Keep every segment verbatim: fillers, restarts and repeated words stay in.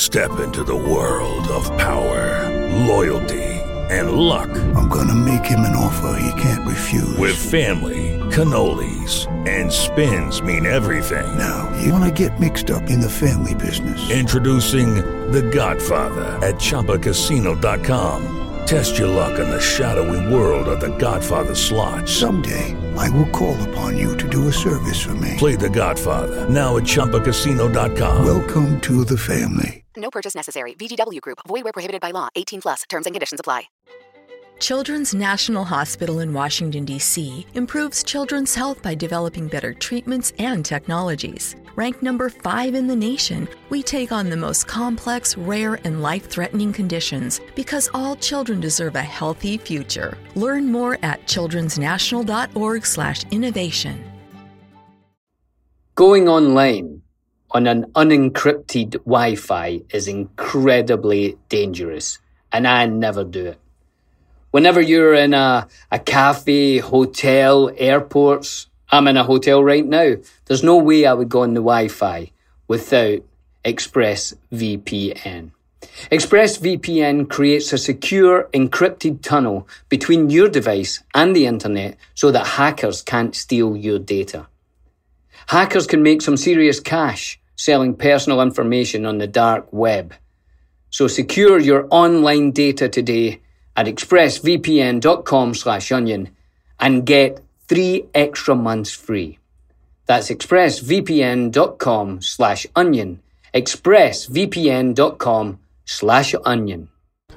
Step into the world of power, loyalty, and luck. I'm gonna make him an offer he can't refuse. With family, cannolis, and spins mean everything. Now, you wanna get mixed up in the family business. Introducing The Godfather at Chumba Casino dot com. Test your luck in the shadowy world of The Godfather slot. Someday, I will call upon you to do a service for me. Play The Godfather, now at Chumba Casino dot com. Welcome to the family. No purchase necessary. V G W Group. Void where prohibited by law. eighteen plus. Terms and conditions apply. Children's National Hospital in Washington, D C improves children's health by developing better treatments and technologies. Ranked number five in the nation, we take on the most complex, rare, and life-threatening conditions because all children deserve a healthy future. Learn more at childrens national dot org slash innovation. Going online on an unencrypted Wi-Fi is incredibly dangerous, and I never do it. Whenever you're in a, a cafe, hotel, airports, I'm in a hotel right now, there's no way I would go on the Wi-Fi without ExpressVPN. ExpressVPN creates a secure, encrypted tunnel between your device and the internet so that hackers can't steal your data. Hackers can make some serious cash selling personal information on the dark web. So secure your online data today at expressvpn.com slash onion and get three extra months free. That's expressvpn.com slash onion. expressvpn.com slash onion.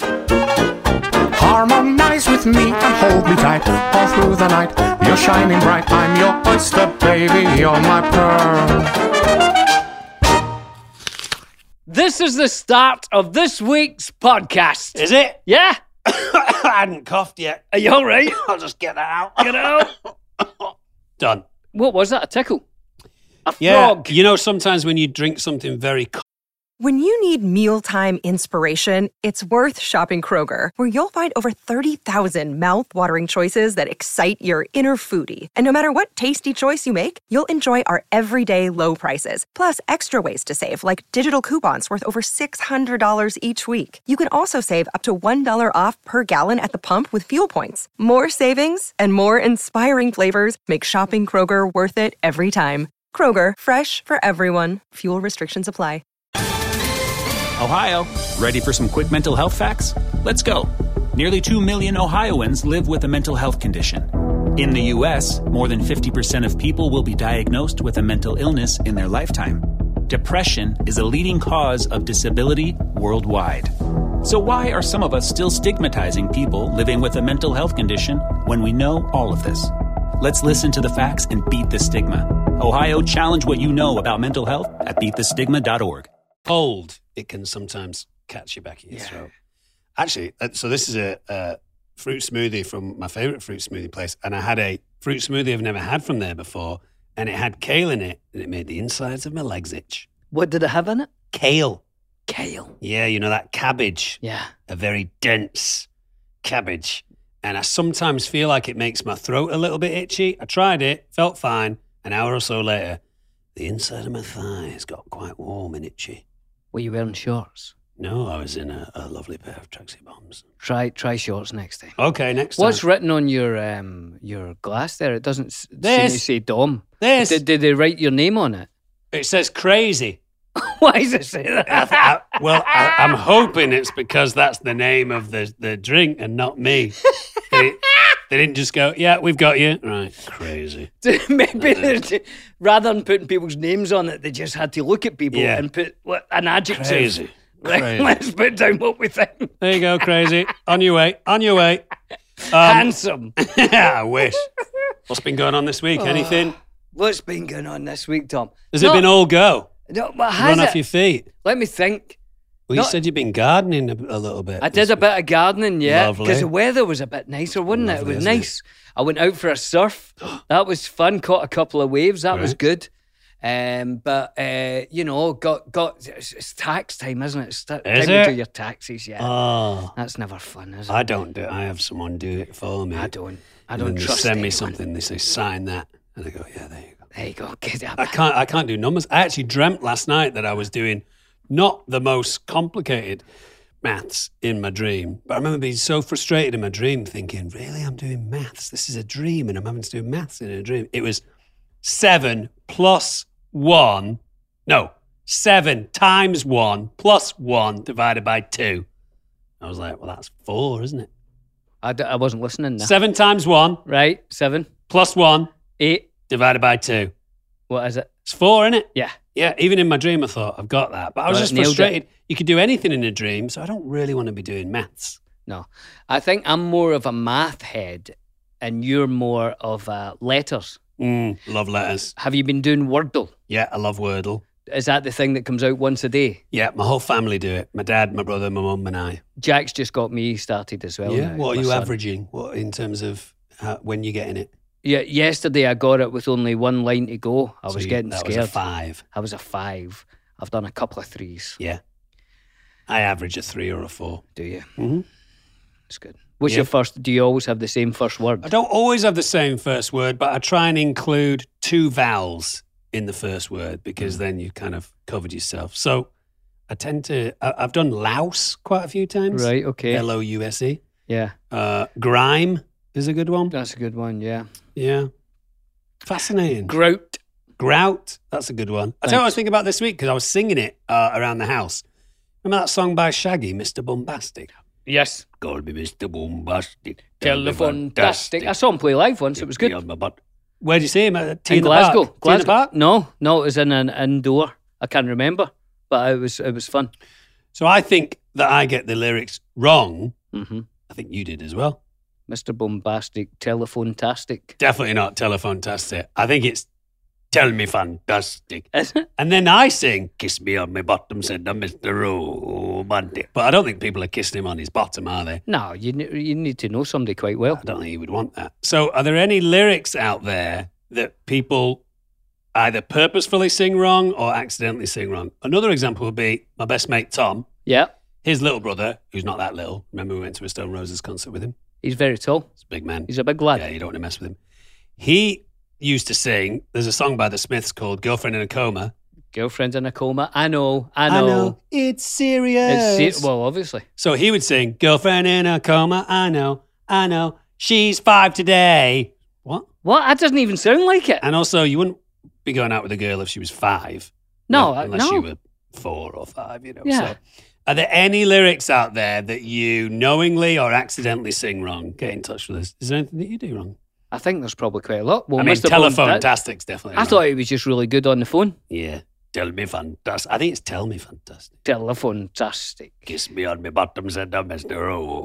Harmonize with me and hold me tight all through the night. You're shining bright. I'm your oyster, baby. You're my pearl. This is the start of this week's podcast. Is it? Yeah. I hadn't coughed yet. Are you all right? I'll just get that out. Get it out. Done. What was that? A tickle? A Yeah. frog? You know, sometimes when you drink something very cold. When you need mealtime inspiration, it's worth shopping Kroger, where you'll find over thirty thousand mouth-watering choices that excite your inner foodie. And no matter what tasty choice you make, you'll enjoy our everyday low prices, plus extra ways to save, like digital coupons worth over six hundred dollars each week. You can also save up to one dollar off per gallon at the pump with fuel points. More savings and more inspiring flavors make shopping Kroger worth it every time. Kroger, fresh for everyone. Fuel restrictions apply. Ohio, ready for some quick mental health facts? Let's go. Nearly two million Ohioans live with a mental health condition. In the U S, more than fifty percent of people will be diagnosed with a mental illness in their lifetime. Depression is a leading cause of disability worldwide. So why are some of us still stigmatizing people living with a mental health condition when we know all of this? Let's listen to the facts and beat the stigma. Ohio, challenge what you know about mental health at beat the stigma dot org. Cold, it can sometimes catch you back in your Yeah. throat. Actually, uh, so this is a, a fruit smoothie from my favourite fruit smoothie place, and I had a fruit smoothie I've never had from there before, and it had kale in it, and it made the insides of my legs itch. What did it have in it? Kale. Kale. Yeah, you know, that cabbage. Yeah. A very dense cabbage. And I sometimes feel like it makes my throat a little bit itchy. I tried it, felt fine. An hour or so later, the inside of my thighs got quite warm and itchy. Were you wearing shorts? No, I was in a, a lovely pair of tracksuit bottoms. Try try shorts next time. Okay, next time. What's written on your um your glass there? It doesn't s- seem This. to say Dom. This. Did, did they write your name on it? It says crazy. Why does it say that? I, I, well, I, I'm hoping it's because that's the name of the, the drink and not me. They, they didn't just go, yeah, we've got you. Right, crazy. Maybe they- rather than putting people's names on it, they just had to look at people Yeah. and put what, an adjective. Crazy. Right, Crazy. let's put down what we think. There you go, crazy. On your way, on your way. Um, Handsome. I wish. What's been going on this week? Anything? What's been going on this week, Tom? Has No, it been all go? No, but has Run it? off your feet. Let me think. Well, you No. said you've been gardening a, a little bit. I this did a week. bit of gardening, yeah, Lovely. because the weather was a bit nicer, wasn't it? Lovely, It was isn't it? nice. I went out for a surf. That was fun. Caught a couple of waves. That was Right. good. Um, but uh, you know, got got it's, it's tax time, isn't it? It's ta- Is time to it? do your taxes. Yeah, Oh, that's never fun, is it? I don't do it. I have someone do it for me. I don't. I And don't then they trust send me anyone. something. They say, sign that. And I go, yeah, there you go. There you go. Get up. I can't I can't do numbers. I actually dreamt last night that I was doing not the most complicated maths in my dream. But I remember being so frustrated in my dream thinking, really, I'm doing maths? This is a dream and I'm having to do maths in a dream. It was seven plus one. No, seven times one plus one divided by two. I was like, well, that's four, isn't it? I, d- I wasn't listening now. Seven times one. Right, seven. Plus one. Eight. Divided by two. What is it? It's four, isn't it? Yeah. Yeah, even in my dream I thought, I've got that. But I was Well, just nailed frustrated. it. You could do anything in a dream, so I don't really want to be doing maths. No. I think I'm more of a math head and you're more of uh, letters. Mm, love letters. Have you been doing Wordle? Yeah, I love Wordle. Is that the thing that comes out once a day? Yeah, my whole family do it. My dad, my brother, my mum and I. Jack's just got me started as well. Yeah, now, what are my you son. averaging What in terms of how, when you're getting it? Yeah, yesterday I got it with only one line to go. I So was you- getting that scared. was a five. I was a five. I've done a couple of threes. Yeah. I average a three or a four. Do you? Mm-hmm. That's good. What's Yeah. your first? Do you always have the same first word? I don't always have the same first word, but I try and include two vowels in the first word because then you've kind of covered yourself. So I tend to, I, I've done louse quite a few times. Right, okay. L O U S E. Yeah. Uh, grime is a good one. That's a good one, yeah. Yeah. Fascinating. Grout. Grout. That's a good one. I tell you what I was thinking about this week because I was singing it uh, around the house. Remember that song by Shaggy, Mister Bombastic? Yes. Call me Mister Bombastic. Telephone-tastic. I saw him play live once. It was good. Where did you see him? At T In in the Glasgow. Park? T in the Glasgow. Park? No, no, it was in an indoor. I can't remember, but it was it was fun. So I think that I get the lyrics wrong. Mm-hmm. I think you did as well. Mister Bombastic, telephone-tastic. Definitely not telephone-tastic. I think it's tell me fantastic. Is it? And then I sing, kiss me on my bottom, said I'm Mister Romantic. But I don't think people are kissing him on his bottom, are they? No, you ne- you need to know somebody quite well. I don't think he would want that. So are there any lyrics out there that people either purposefully sing wrong or accidentally sing wrong? Another example would be my best mate, Tom. Yeah. His little brother, who's not that little. Remember we went to a Stone Roses concert with him? He's very tall. He's a big man. He's a big lad. Yeah, you don't want to mess with him. He used to sing, there's a song by the Smiths called Girlfriend in a Coma. Girlfriend in a coma. I know, I know. It's serious. It's se- well, obviously. So he would sing, Girlfriend in a coma, I know, I know, she's five today. What? What? That doesn't even sound like it. And also, you wouldn't be going out with a girl if she was five. No, unless no. you were four or five, you know. Yeah. So, are there any lyrics out there that you knowingly or accidentally sing wrong? Get in touch with us. Is there anything that you do wrong? I think there's probably quite a lot. Well, I mean, Mister telephone-tastic's definitely I wrong. thought he was just really good on the phone. Yeah. Tell me fantastic. I think it's tell me fantastic. Telephone-tastic. Kiss me on my bottom, said I'm Mister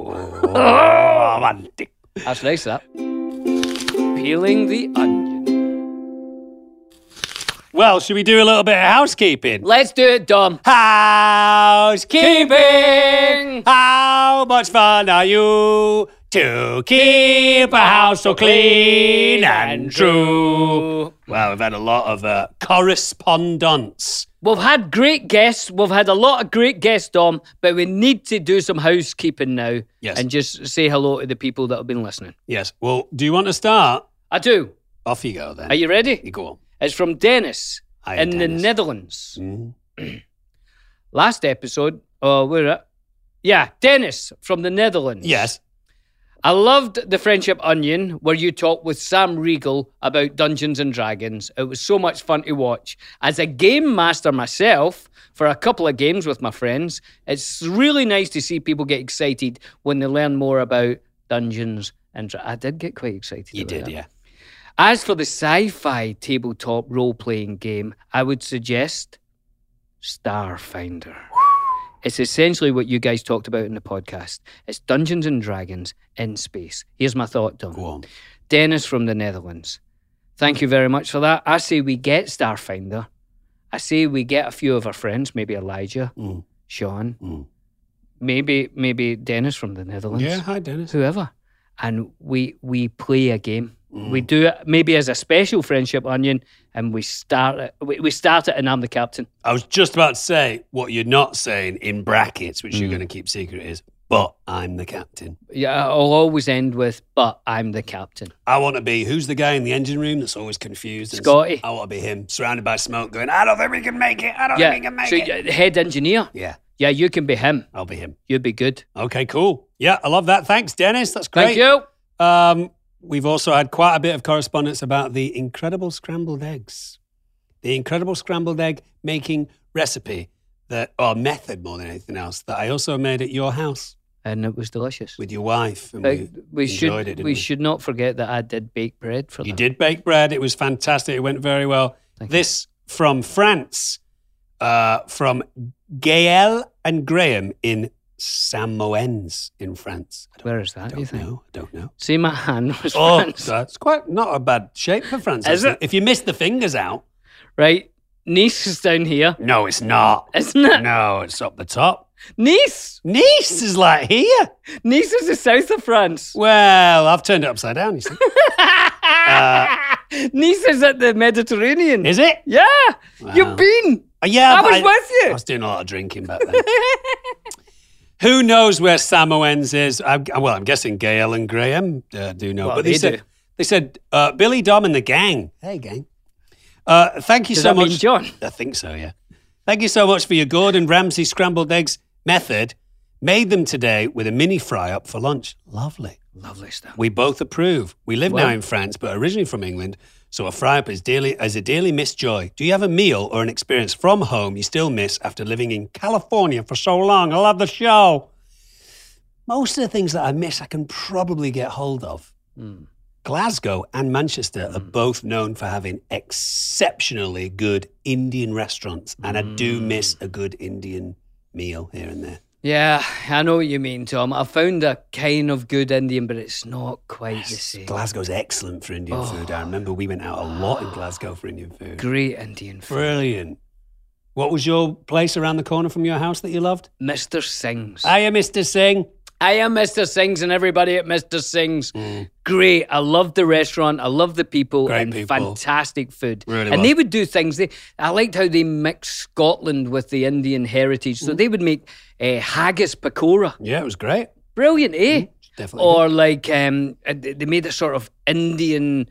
Romantic. That's nice, that. Peeling the onion. Well, should we do a little bit of housekeeping? Let's do it, Dom. Housekeeping! How much fun are you to keep a house so clean and true? Well, we've had a lot of uh, correspondence. We've had great guests. We've had a lot of great guests, Dom, but we need to do some housekeeping now. Yes. And just say hello to the people that have been listening. Yes. Well, do you want to start? I do. Off you go then. Are you ready? You go on. It's from Dennis Hi, in the Dennis. Netherlands. Mm. Last episode, oh, where at? Yeah, Dennis from the Netherlands. Yes. I loved the Friendship Onion where you talked with Sam Riegel about Dungeons and Dragons. It was so much fun to watch. As a game master myself, for a couple of games with my friends, it's really nice to see people get excited when they learn more about Dungeons and Dragons. I did get quite excited. You about did, that. yeah. As for the sci-fi tabletop role-playing game, I would suggest Starfinder. It's essentially what you guys talked about in the podcast. It's Dungeons and Dragons in space. Here's my thought, Dom. Go on. Dennis from the Netherlands. Thank you very much for that. I say we get Starfinder. I say we get a few of our friends, maybe Elijah, Mm. Sean, Mm. maybe maybe Dennis from the Netherlands. Yeah, hi, Dennis. Whoever. And we we play a game. Mm. We do it maybe as a special Friendship Onion, and we start it. We, we start it, and I'm the captain. I was just about to say what you're not saying in brackets, which Mm. you're going to keep secret, is but I'm the captain. Yeah, I'll always end with, but I'm the captain. I want to be, who's the guy in the engine room that's always confused? And Scotty. I want to be him, surrounded by smoke, going, I don't think we can make it. I don't Yeah, think we can make so it. y- head engineer. Yeah, Yeah, you can be him. I'll be him. You'd be good. Okay, cool. Yeah, I love that. Thanks, Dennis. That's great. Thank you. Um, we've also had quite a bit of correspondence about the incredible scrambled eggs. The incredible scrambled egg making recipe that, or method more than anything else, that I also made at your house And it was delicious. with your wife. And But we, we enjoyed should it, didn't we we? should not forget that I did bake bread for You them. did bake bread. It was fantastic. It went very well. Thank this from France, uh, from Gael and Graham in Samoens in France. I don't, Where is that, I do you don't think? know. I don't know. See, my hand was Oh, France. that's quite not a bad shape for France. Is actually. it? If you miss the fingers out. Right. Nice is down here, No, it's not. isn't it? No, it's up the top. Nice. Nice is like here. Nice is the south of France. Well, I've turned it upside down, you see. uh, Nice is at the Mediterranean. is it? Yeah. Wow. You've been. Uh, yeah, I but was with you. I was doing a lot of drinking back then. Who knows where Samoens is? I, well, I'm guessing Gail and Graham uh, do know. Well, but they, they said do. they said uh, Billy Dom and the gang. Hey, gang. Uh, thank you Does so that much, mean John? I think so. Yeah. Thank you so much for your Gordon Ramsay scrambled eggs method. Made them today with a mini fry up for lunch. Lovely. Lovely stuff. We both approve. We live Well- now in France, but originally from England, so a fry up is dearly as a dearly missed joy. Do you have a meal or an experience from home you still miss after living in California for so long? I love the show. Most of the things that I miss, I can probably get hold of. Mm. Glasgow and Manchester are both known for having exceptionally good Indian restaurants, and I do miss a good Indian meal here and there. Yeah, I know what you mean, Tom. I found a kind of good Indian, but it's not quite the same. Glasgow's excellent for Indian Oh. food. I remember we went out a lot in Glasgow for Indian food. Great Indian food. Brilliant. What was your place around the corner from your house that you loved? Mister Singh's. Hiya, Mister Singh. I am Mister Singh's and everybody at Mister Singh's. Great. I love the restaurant. I love the people. Great and people. fantastic food. Really and was. they would do things. They, I liked how they mixed Scotland with the Indian heritage. So they would make uh, haggis pakora. Yeah, it was great. Brilliant, eh? Definitely. Or like um, uh, they made a sort of Indian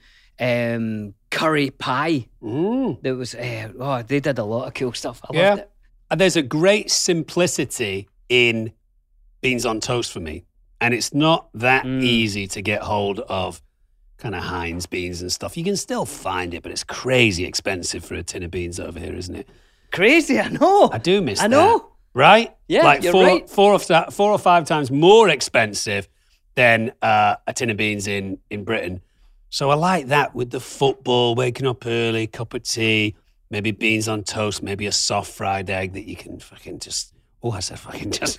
um, curry pie. Mm. That was, uh, oh, they did a lot of cool stuff. I Yeah. loved it. And there's a great simplicity in beans on toast for me. And it's not that Mm. easy to get hold of kind of Heinz beans and stuff. You can still find it, but it's crazy expensive for a tin of beans over here, isn't it? Crazy, I know. I do miss I that. know. Right? Yeah, like you're four, right. Four, or, fi- four or five times more expensive than uh, a tin of beans in, in Britain. So I like that with the football, waking up early, cup of tea, maybe beans on toast, maybe a soft fried egg that you can fucking just, oh, I said fucking just,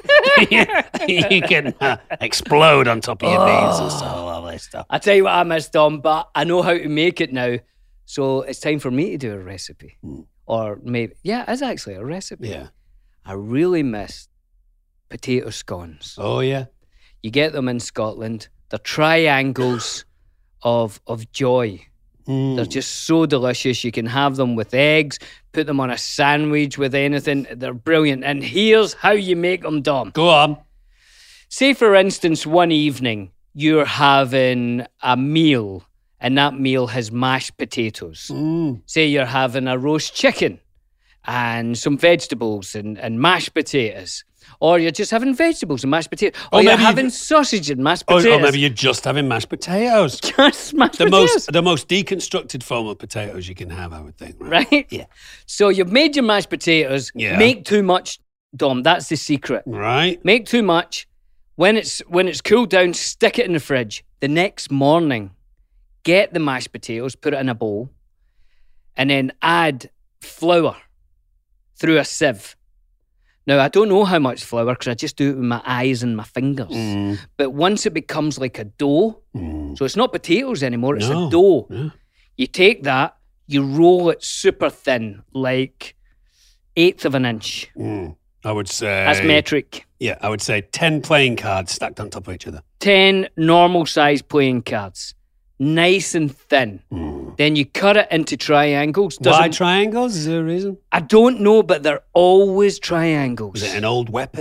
you can uh, explode on top of your beans and stuff, all that stuff. I tell you what I miss, Tom, but I know how to make it now. So it's time for me to do a recipe. Or maybe, yeah, it's actually a recipe. Yeah. I really miss potato scones. Oh, yeah. You get them in Scotland. They're triangles of of joy. Mm. They're just so delicious. You can have them with eggs, put them on a sandwich with anything. They're brilliant. And here's how you make them, Dom. Go on. Say, for instance, one evening you're having a meal and that meal has mashed potatoes. Mm. Say you're having a roast chicken and some vegetables and, and mashed potatoes. Or you're just having vegetables and mashed potatoes. Or, Or you're maybe having you- sausage and mashed Or, potatoes. or maybe you're just having mashed potatoes. just mashed The potatoes. most, the most deconstructed form of potatoes you can have, I would think. Right? Right? Yeah. So you've made your mashed potatoes. Yeah. Make too much, Dom. That's the secret. Right. Make too much. When it's when it's cooled down, stick it in the fridge. The next morning, get the mashed potatoes, put it in a bowl, and then add flour through a sieve. Now, I don't know how much flour because I just do it with my eyes and my fingers. Mm. But once it becomes like a dough, Mm. so it's not potatoes anymore, it's No. a dough. Yeah. You take that, you roll it super thin, like eighth of an inch. Mm. I would say... That's metric. Yeah, I would say ten playing cards stacked on top of each other. ten normal size playing cards. Nice and thin. Mm. Then you cut it into triangles. Why Doesn't- triangles? Is there a reason? I don't know, but they're always triangles. Was it an old weapon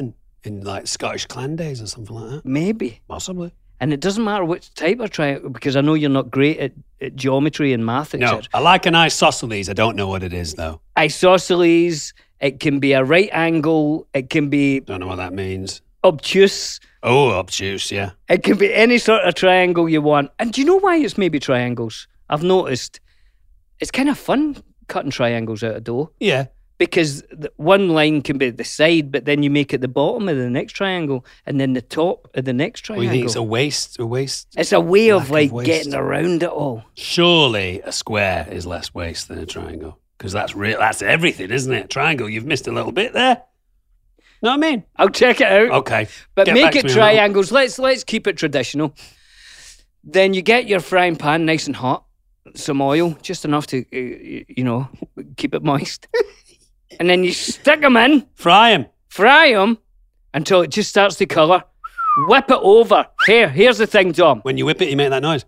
In like Scottish clan days or something like that. Maybe. Possibly. And it doesn't matter which type of triangle, because I know you're not great at, at geometry and math, et No, cetera. I like an isosceles. I don't know what it is, though. Isosceles, it can be a right angle, it can be Don't know what that means. obtuse, Oh, obtuse, yeah. it can be any sort of triangle you want. And do you know why it's maybe triangles? I've noticed it's kind of fun cutting triangles out of dough. Yeah. Because the one line can be the side, but then you make it the bottom of the next triangle, and then the top of the next Well, triangle. you think it's a waste? A waste? It's a way Lack of of like waste. getting around it all. Surely a square is less waste than a triangle. Because that's real. That's everything, isn't it? Triangle, you've missed a little bit there. Know what I mean? I'll check it out. Okay. But Get make back to it me on that one. triangles. Let's let's keep it traditional. Then you get your frying pan nice and hot, some oil, just enough to, uh, you know, keep it moist. And then you stick them in, Fry him. fry them until it just starts to colour. Whip it over. Here, here's the thing, Dom. When you whip it, you make that noise.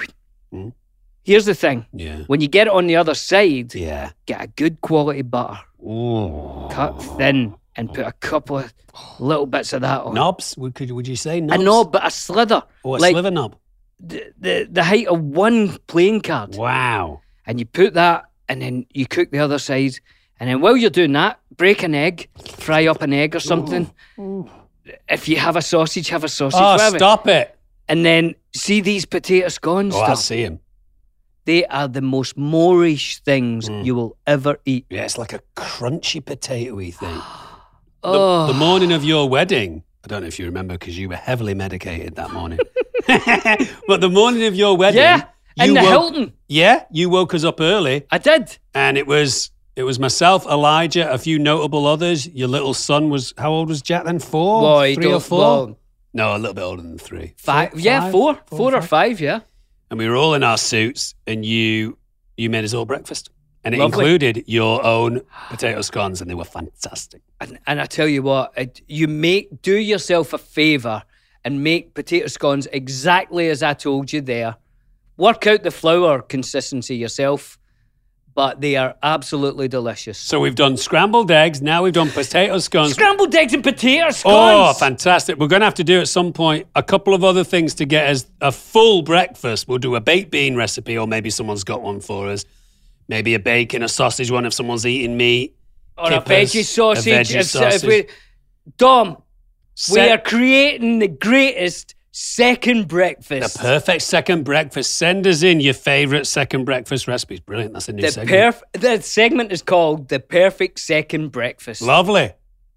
Here's the thing. Yeah. When you get it on the other side, Yeah. get a good quality butter. Ooh. Cut thin and put a couple of little bits of that on. Knobs? Would, could, would you say A knobs? knob, but a slither. Or a like sliver knob? the, the, the height of one playing card. Wow. And you put that, and then you cook the other side. And then while you're doing that, break an egg, fry up an egg or something. If you have a sausage, have a sausage. Oh, whatever. stop it. And then see these potato scones. Oh, I stuff? see him. They are the most Moorish things you will ever eat. Yeah, it's like a crunchy potato-y thing. Oh. The, the morning of your wedding, I don't know if you remember because you were heavily medicated that morning. But the morning of your wedding, Yeah, in you the woke, Hilton. Yeah, you woke us up early, I did. and it was it was myself, Elijah, a few notable others. Your little son was how old was Jack then? Four, Well, you three or don't- four? well, no, a little bit older than three. Five. Yeah, five? four. Four Four or or five, yeah. And we were all in our suits, and you you made us all breakfast, and it Lovely. included your own potato scones, and they were fantastic. And, and I tell you what, it, you make do yourself a favour and make potato scones exactly as I told you there. Work out the flour consistency yourself, but they are absolutely delicious. So we've done scrambled eggs. Now we've done potato scones. Scrambled eggs and potato scones. Oh, fantastic. We're going to have to do at some point a couple of other things to get us a full breakfast. We'll do a baked bean recipe, or maybe someone's got one for us. Maybe a bacon, a sausage one if someone's eating meat. Or Kippers, a veggie sausage. A veggie if, sausage. If we, Dom, we Se- are creating the greatest second the breakfast. perfect second breakfast. Send us in your favourite second breakfast recipes. Brilliant. That's a new The, segment. perf- the segment is called The Perfect Second Breakfast. Lovely.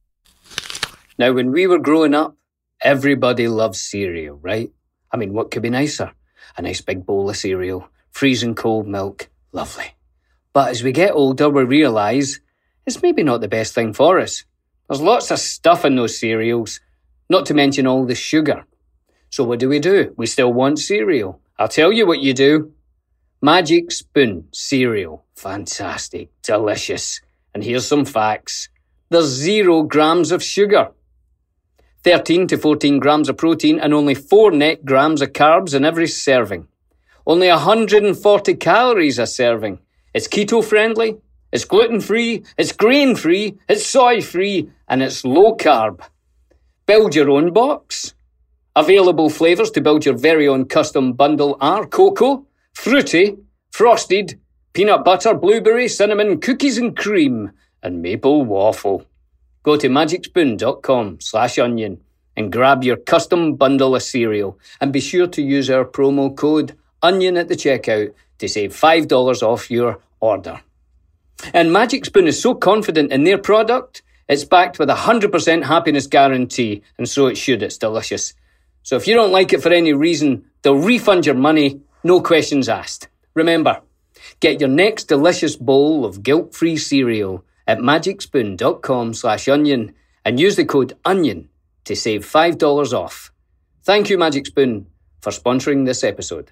Now, when we were growing up, everybody loved cereal, right? I mean, what could be nicer? A nice big bowl of cereal, freezing cold milk, lovely. But as we get older, we realise it's maybe not the best thing for us. There's lots of stuff in those cereals, not to mention all the sugar. So what do we do? We still want cereal. I'll tell you what you do. Magic Spoon cereal. Fantastic. Delicious. And here's some facts. There's zero grams of sugar. thirteen to fourteen grams of protein and only four net grams of carbs in every serving. Only one hundred forty calories a serving. It's keto-friendly, it's gluten-free, it's grain-free, it's soy-free, and it's low-carb. Build your own box. Available flavours to build your very own custom bundle are cocoa, fruity, frosted, peanut butter, blueberry, cinnamon, cookies and cream, and maple waffle. Go to magicspoon.com slash onion and grab your custom bundle of cereal. And be sure to use our promo code ONION at the checkout to save five dollars off your order. And Magic Spoon is so confident in their product, it's backed with a one hundred percent happiness guarantee, and so it should. It's delicious. So if you don't like it for any reason, they'll refund your money, no questions asked. Remember, get your next delicious bowl of guilt-free cereal at magicspoon.com slash onion and use the code ONION to save five dollars off. Thank you, Magic Spoon, for sponsoring this episode.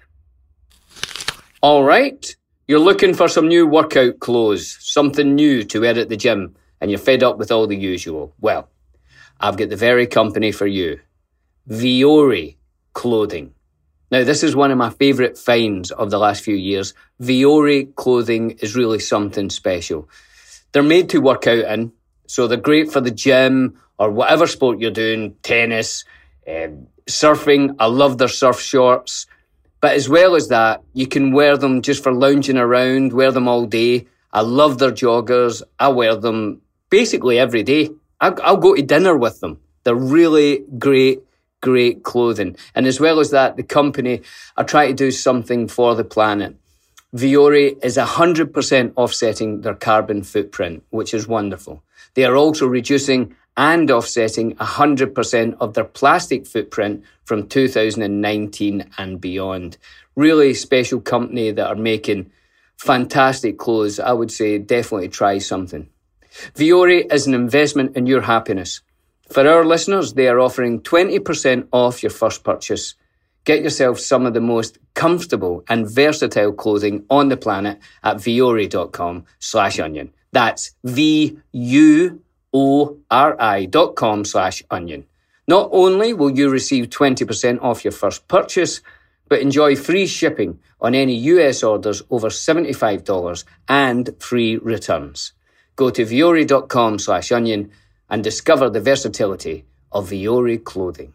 All right, you're looking for some new workout clothes, something new to wear at the gym, and you're fed up with all the usual. Well, I've got the very company for you. Viore Clothing. Now, this is one of my favourite finds of the last few years. Viore Clothing is really something special. They're made to work out in, so they're great for the gym or whatever sport you're doing, tennis, um, surfing. I love their surf shorts. But as well as that, you can wear them just for lounging around, wear them all day. I love their joggers. I wear them basically every day. I'll, I'll go to dinner with them. They're really great, great clothing. And as well as that, the company are trying to do something for the planet. Vuori is one hundred percent offsetting their carbon footprint, which is wonderful. They are also reducing and offsetting one hundred percent of their plastic footprint from two thousand nineteen and beyond. Really special company that are making fantastic clothes. I would say definitely try something. Vuori is an investment in your happiness. For our listeners, they are offering twenty percent off your first purchase. Get yourself some of the most comfortable and versatile clothing on the planet at vuori.com slash onion. That's V U O R I dot com slash onion. Not only will you receive twenty percent off your first purchase, but enjoy free shipping on any U S orders over seventy-five dollars and free returns. Go to vuori.com slash onion and discover the versatility of Vuori clothing.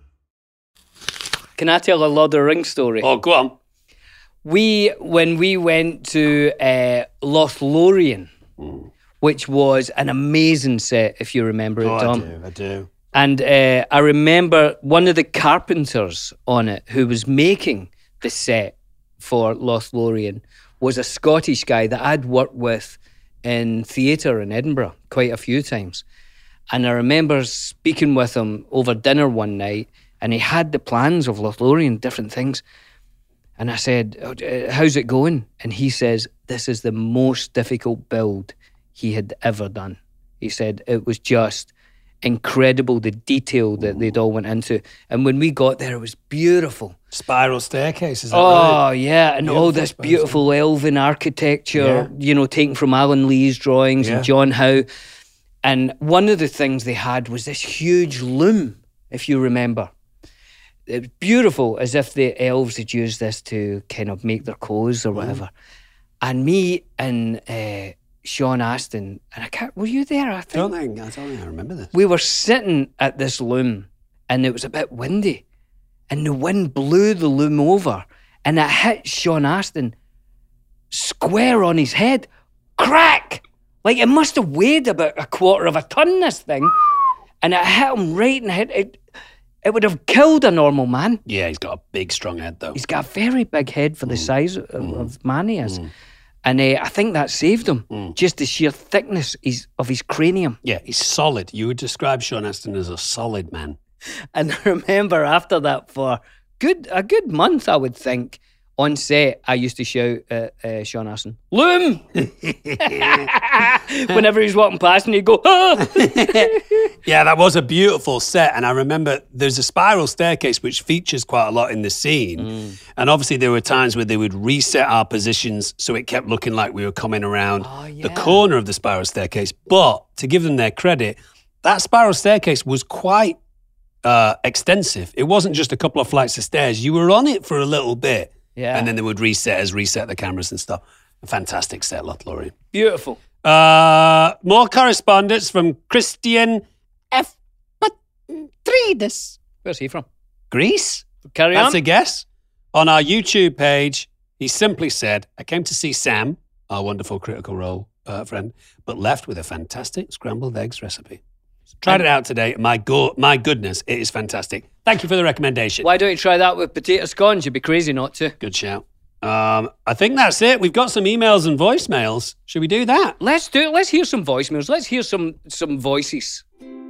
Can I tell a Lord of the Rings story? Oh, go on. We, when we went to uh, Lothlorien, mm. which was an amazing set, if you remember it, oh, Dom. I do, I do. And uh, I remember one of the carpenters on it who was making the set for Lothlorien was a Scottish guy that I'd worked with in theatre in Edinburgh quite a few times. And I remember speaking with him over dinner one night, and he had the plans of Lothlorien, different things. And I said, how's it going? And he says, this is the most difficult build he had ever done. He said it was just incredible, the detail that they'd all went into. And when we got there, it was beautiful. Spiral staircase, is that oh, right? Oh, yeah, and beautiful all this beautiful elven architecture, yeah. you know, taken from Alan Lee's drawings yeah. and John Howe. And one of the things they had was this huge loom, if you remember. It was beautiful, as if the elves had used this to kind of make their clothes or whatever. Mm. And me and uh, Sean Astin, and I can't, were you there? I think. I don't think, I don't think I remember this. We were sitting at this loom, and it was a bit windy, and the wind blew the loom over, and it hit Sean Astin square on his head. Crack! Like, it must have weighed about a quarter of a ton, this thing, and it hit him right in the head. It, It would have killed a normal man. Yeah, he's got a big, strong head, though. He's got a very big head for the mm. size of, mm. of man he is. Mm. And uh, I think that saved him. Mm. Just the sheer thickness is, of his cranium. Yeah, he's solid. You would describe Sean Astin as a solid man. And I remember after that, for good a good month, I would think, on set, I used to shout at uh, Sean Astin, Loom! Whenever he's walking past and he'd go, ah! Yeah, that was a beautiful set. And I remember there's a spiral staircase which features quite a lot in the scene. Mm. And obviously there were times where they would reset our positions so it kept looking like we were coming around oh, yeah. the corner of the spiral staircase. But to give them their credit, that spiral staircase was quite uh, extensive. It wasn't just a couple of flights of stairs. You were on it for a little bit. Yeah. And then they would reset us, reset the cameras and stuff. A fantastic set, Lothlorien. Beautiful. Uh, more correspondence from Christian F. Patridis. Where's he from? Greece? Carry That's on. That's a guess. On our YouTube page, he simply said, I came to see Sam, our wonderful Critical Role uh, friend, but left with a fantastic scrambled eggs recipe. Tried it out today. My go- my goodness, it is fantastic. Thank you for the recommendation. Why don't you try that with potato scones? You'd be crazy not to. Good shout. Um, I think that's it. We've got some emails and voicemails. Should we do that? Let's do it. Let's hear some voicemails. Let's hear some some voices.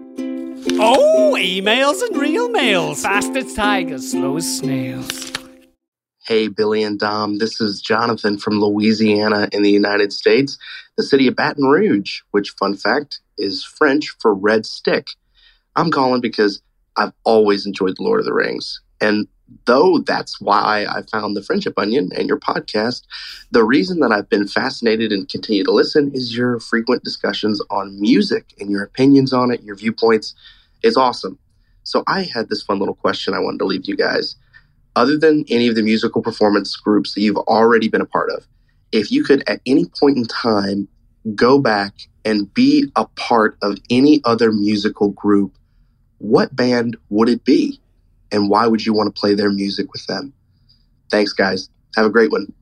Oh, emails and real mails. Fast as tigers, slow as snails. Hey, Billy and Dom. This is Jonathan from Louisiana in the United States, the city of Baton Rouge, which, fun fact, is French for red stick. I'm calling because I've always enjoyed The Lord of the Rings. And though that's why I found The Friendship Onion and your podcast, the reason that I've been fascinated and continue to listen is your frequent discussions on music and your opinions on it, your viewpoints. It's awesome. So I had this fun little question I wanted to leave you guys. Other than any of the musical performance groups that you've already been a part of, if you could at any point in time go back and be a part of any other musical group, what band would it be? And why would you want to play their music with them? Thanks, guys. Have a great one.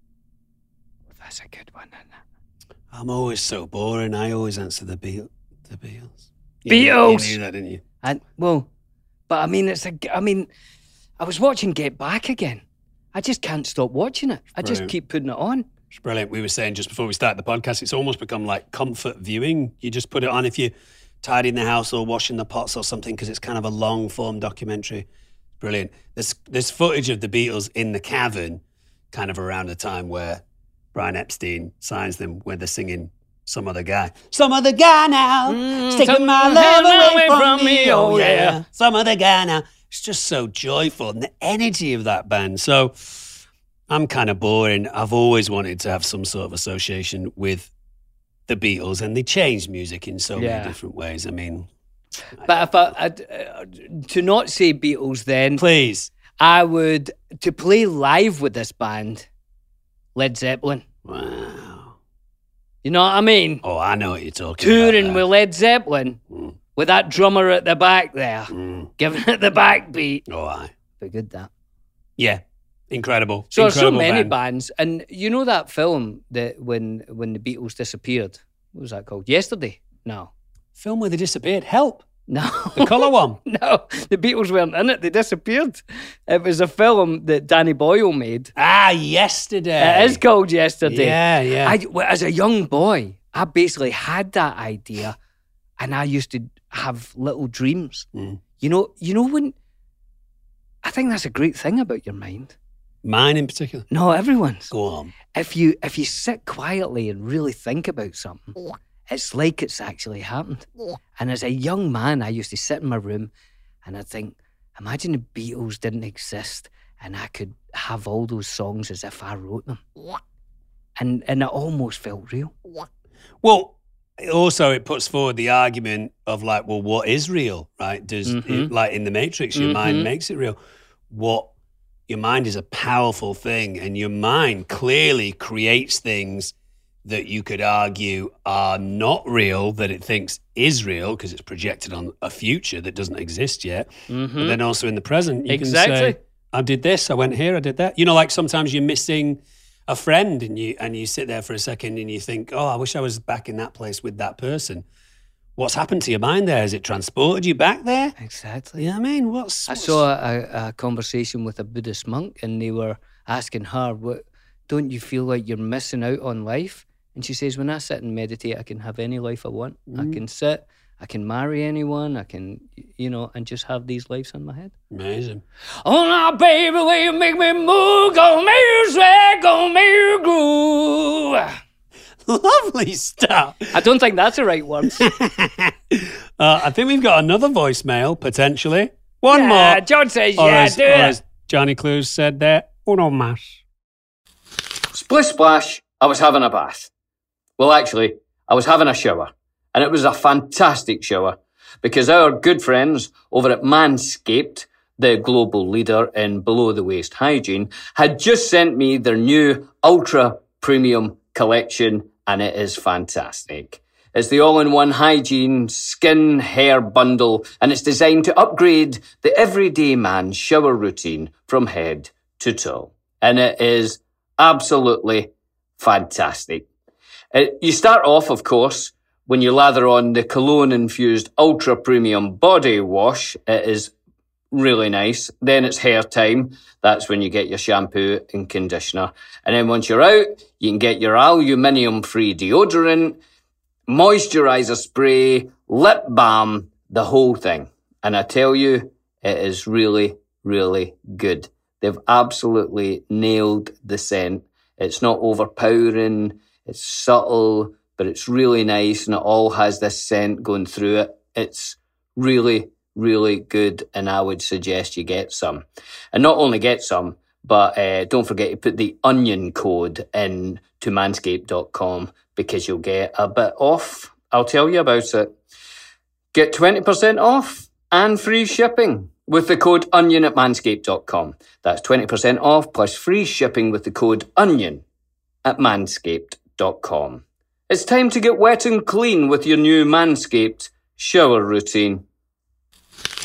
That's a good one, isn't it? I'm always so boring. I always answer the Beatles. The Beatles. You Beatles! Knew, you knew that, didn't you? And, well, but I mean, it's a, I mean, I was watching Get Back again. I just can't stop watching it. I just keep putting it on. It's brilliant. We were saying just before we started the podcast, it's almost become like comfort viewing. You just put it on if you're tidying the house or washing the pots or something, because it's kind of a long form documentary. Brilliant. There's, there's footage of the Beatles in the cavern kind of around the time where Brian Epstein signs them, where they're singing Some Other Guy. Some other guy now, mm, taking my love away, away from, from me, oh yeah. yeah. Some other guy now. It's just so joyful, and the energy of that band. So I'm kind of boring. I've always wanted to have some sort of association with the Beatles, and they changed music in so yeah. many different ways. I mean, but if I, uh, to not say Beatles, then please, I would to play live with this band, Led Zeppelin. Wow, you know what I mean? Oh, I know what you're talking Touring about. Touring with Led Zeppelin. Mm. With that drummer at the back there, mm. giving it the backbeat. Oh, aye. Be good, that. Yeah. Incredible. So Incredible there's so many band. bands. And you know that film that when when the Beatles disappeared? What was that called? Yesterday? No. Film where they disappeared? Help. No. The colour one? No. The Beatles weren't in it. They disappeared. It was a film that Danny Boyle made. Ah, Yesterday. It is called Yesterday. Yeah, yeah. I, well, as a young boy, I basically had that idea, and I used to have little dreams. Mm. You know, you know when, I think that's a great thing about your mind. Mine in particular? No, everyone's. Go on. If you if you sit quietly and really think about something, it's like it's actually happened. And as a young man, I used to sit in my room and I'd think, imagine the Beatles didn't exist and I could have all those songs as if I wrote them. And and it almost felt real. Well, also, it puts forward the argument of like, well, what is real, right? Does Mm-hmm. it, like in the Matrix, your Mhm. mind makes it real. What your mind is a powerful thing, and your mind clearly creates things that you could argue are not real, that it thinks is real because it's projected on a future that doesn't exist yet. Mhm. But then also in the present, you Exactly. can say, I did this, I went here, I did that. You know, like sometimes you're missing a friend and you and you sit there for a second and you think, oh, I wish I was back in that place with that person. What's happened to your mind there? Has it transported you back there? Exactly. You know what I mean? What's, I what's... saw a, a conversation with a Buddhist monk, and they were asking her, "What don't you feel like you're missing out on life?" And she says, "When I sit and meditate, I can have any life I want. Mm. I can sit, I can marry anyone, I can, you know, and just have these lives in my head." Amazing. Oh, now, baby, will you make me move? Go make you sweat, go make you groove. Lovely stuff. I don't think that's the right words. uh, I think we've got another voicemail, potentially. One Yeah, more. John says, Or yeah, as, do or it. as Johnny Clues said there, uno más. Splish splash, I was having a bath. Well, actually, I was having a shower. And it was a fantastic shower because our good friends over at Manscaped, the global leader in below-the-waist hygiene, had just sent me their new Ultra Premium collection, and it is fantastic. It's the all-in-one hygiene skin hair bundle, and it's designed to upgrade the everyday man's shower routine from head to toe. And it is absolutely fantastic. It, you start off, of course, when you lather on the cologne-infused Ultra Premium Body Wash. It is really nice. Then it's hair time. That's when you get your shampoo and conditioner. And then once you're out, you can get your aluminium-free deodorant, moisturizer spray, lip balm, the whole thing. And I tell you, it is really, really good. They've absolutely nailed the scent. It's not overpowering. It's subtle, but it's really nice, and it all has this scent going through it. It's really, really good, and I would suggest you get some. And not only get some, but uh, don't forget to put the onion code in to manscaped dot com because you'll get a bit off. I'll tell you about it. Get twenty percent off and free shipping with the code onion at manscaped dot com. That's twenty percent off plus free shipping with the code onion at manscaped dot com. It's time to get wet and clean with your new Manscaped shower routine.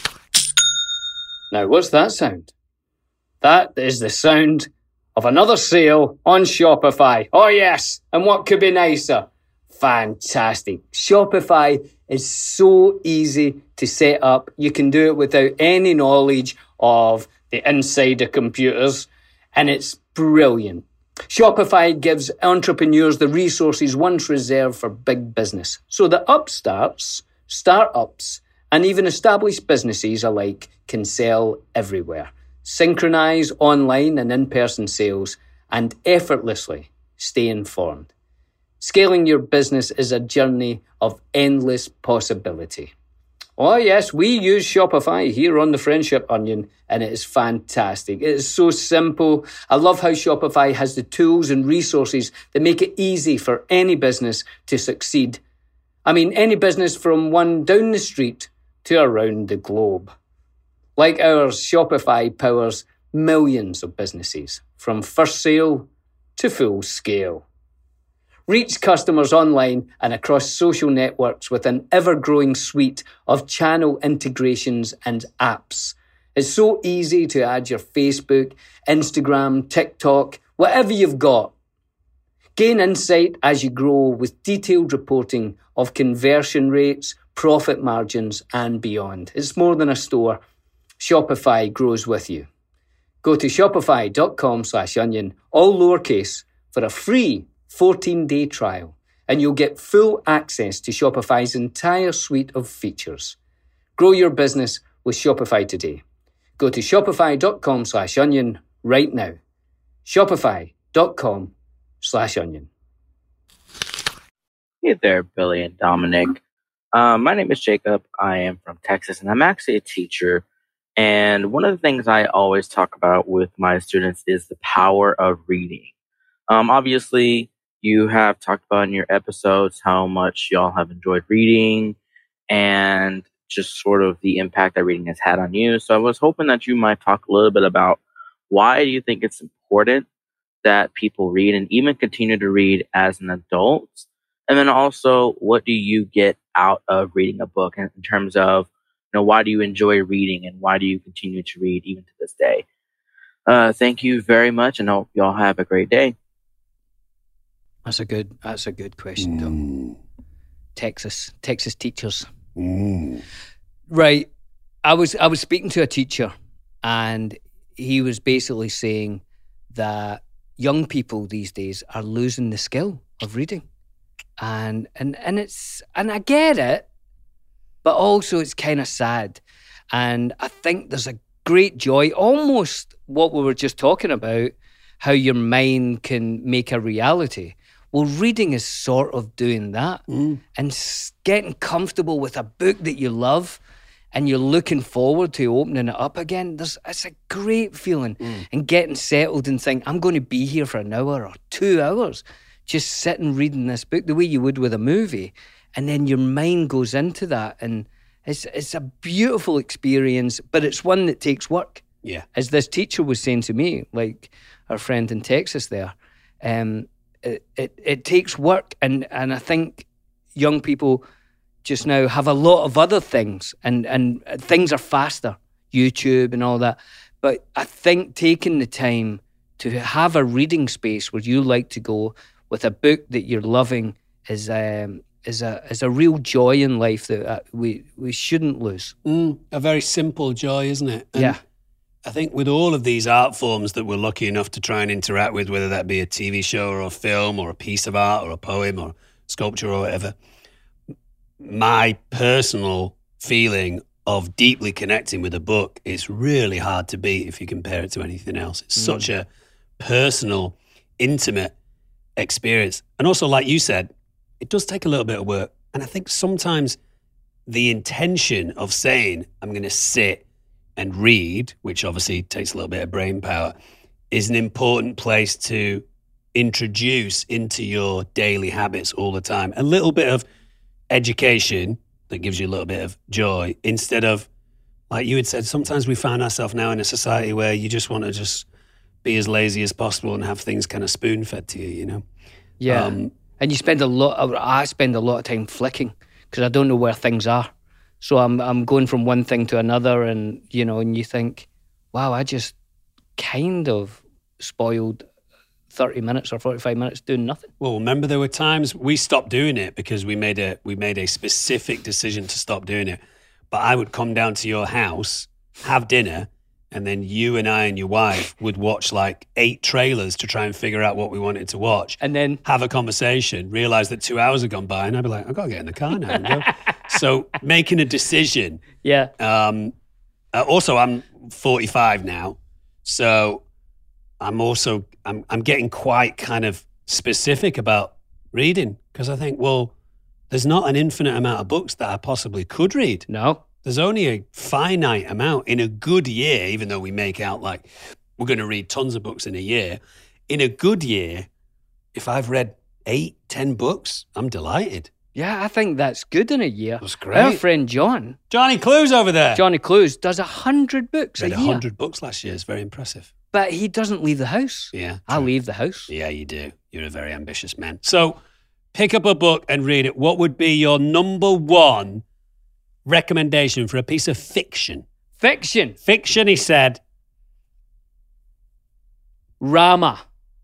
Now, what's that sound? That is the sound of another sale on Shopify. Oh, yes. And what could be nicer? Fantastic. Shopify is so easy to set up. You can do it without any knowledge of the inside of computers, and it's brilliant. Shopify gives entrepreneurs the resources once reserved for big business, so that upstarts, startups, and even established businesses alike can sell everywhere, synchronize online and in-person sales, and effortlessly stay informed. Scaling your business is a journey of endless possibility. Oh yes, we use Shopify here on the Friendship Onion, and it is fantastic. It is so simple. I love how Shopify has the tools and resources that make it easy for any business to succeed. I mean, any business from one down the street to around the globe. Like ours, Shopify powers millions of businesses, from first sale to full scale. Reach customers online and across social networks with an ever-growing suite of channel integrations and apps. It's so easy to add your Facebook, Instagram, TikTok, whatever you've got. Gain insight as you grow with detailed reporting of conversion rates, profit margins, and beyond. It's more than a store. Shopify grows with you. Go to shopify.com slash onion, all lowercase, for a free fourteen-day trial, and you'll get full access to Shopify's entire suite of features. Grow your business with Shopify today. Go to shopify.com slash onion right now. Shopify.com slash onion. Hey there, Billy and Dominic. Um, my name is Jacob. I am from Texas, and I'm actually a teacher. And one of the things I always talk about with my students is the power of reading. Um, obviously, you have talked about in your episodes how much y'all have enjoyed reading and just sort of the impact that reading has had on you. So I was hoping that you might talk a little bit about why do you think it's important that people read and even continue to read as an adult? And then also, what do you get out of reading a book in, in terms of, you know, why do you enjoy reading and why do you continue to read even to this day? Uh, thank you very much, and I hope y'all have a great day. That's a good. That's a good question, Dom. Mm. Texas, Texas teachers. Mm. Right. I was I was speaking to a teacher, and he was basically saying that young people these days are losing the skill of reading, and and and it's and I get it, but also it's kind of sad, and I think there's a great joy, almost what we were just talking about, how your mind can make a reality. Well, reading is sort of doing that, mm. and getting comfortable with a book that you love and you're looking forward to opening it up again. There's, it's a great feeling, mm. and getting settled and think, I'm going to be here for an hour or two hours, just sitting reading this book the way you would with a movie. And then your mind goes into that, and it's, it's a beautiful experience, but it's one that takes work. Yeah. As this teacher was saying to me, like our friend in Texas there, um, It, it it takes work, and, and I think young people just now have a lot of other things, and, and things are faster, YouTube and all that. But I think taking the time to have a reading space where you like to go with a book that you're loving is um is a is a real joy in life that uh, we we shouldn't lose. Mm, a very simple joy, isn't it? And yeah. I think with all of these art forms that we're lucky enough to try and interact with, whether that be a T V show or a film or a piece of art or a poem or sculpture or whatever, my personal feeling of deeply connecting with a book is really hard to beat if you compare it to anything else. It's mm. such a personal, intimate experience. And also, like you said, it does take a little bit of work. And I think sometimes the intention of saying, I'm going to sit and read, which obviously takes a little bit of brain power, is an important place to introduce into your daily habits all the time. A little bit of education that gives you a little bit of joy, instead of, like you had said, sometimes we find ourselves now in a society where you just want to just be as lazy as possible and have things kind of spoon-fed to you, you know? Yeah. Um, and you spend a lot, of, I spend a lot of time flicking because I don't know where things are. So I'm I'm going from one thing to another, and you know, and you think, wow, I just kind of spoiled thirty minutes or forty-five minutes doing nothing. Well, remember there were times we stopped doing it because we made a we made a specific decision to stop doing it. But I would come down to your house, have dinner, and then you and I and your wife would watch like eight trailers to try and figure out what we wanted to watch. And then have a conversation, realize that two hours had gone by, and I'd be like, I've got to get in the car now and go. So making a decision. Yeah. Um, uh, also, I'm forty-five now. So I'm also, I'm, I'm getting quite kind of specific about reading because I think, well, there's not an infinite amount of books that I possibly could read. No. There's only a finite amount in a good year, even though we make out like we're going to read tons of books in a year. In a good year, if I've read eight, ten books, I'm delighted. Yeah, I think that's good in a year. That's great. Our friend John, Johnny Clues over there. Johnny Clues, does a hundred books read a a year. hundred books last year. It's very impressive. But he doesn't leave the house. Yeah. I leave the house. Yeah, you do. You're a very ambitious man. So pick up a book and read it. What would be your number one recommendation for a piece of fiction? Fiction. Fiction, he said. Rama.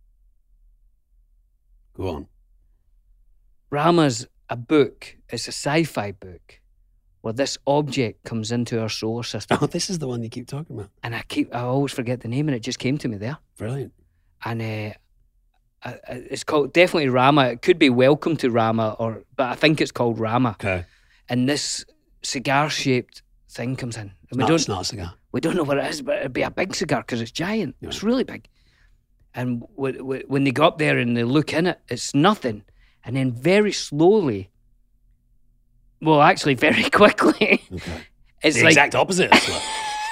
Go on. Rama's a book. It's a sci-fi book where this object comes into our solar system. Oh, this is the one you keep talking about. And I keep, I always forget the name, and it just came to me there. Brilliant. And uh, I, I, it's called definitely Rama. It could be Welcome to Rama, or but I think it's called Rama. Okay. And this cigar-shaped thing comes in. And It's we not, don't, it's not a cigar. We don't know what it is, but it'd be a big cigar because it's giant. Yeah. It's really big. And w- w- when they go up there and they look in it, it's nothing. And then very slowly, well, actually very quickly, Okay. it's the like... exact opposite of slow.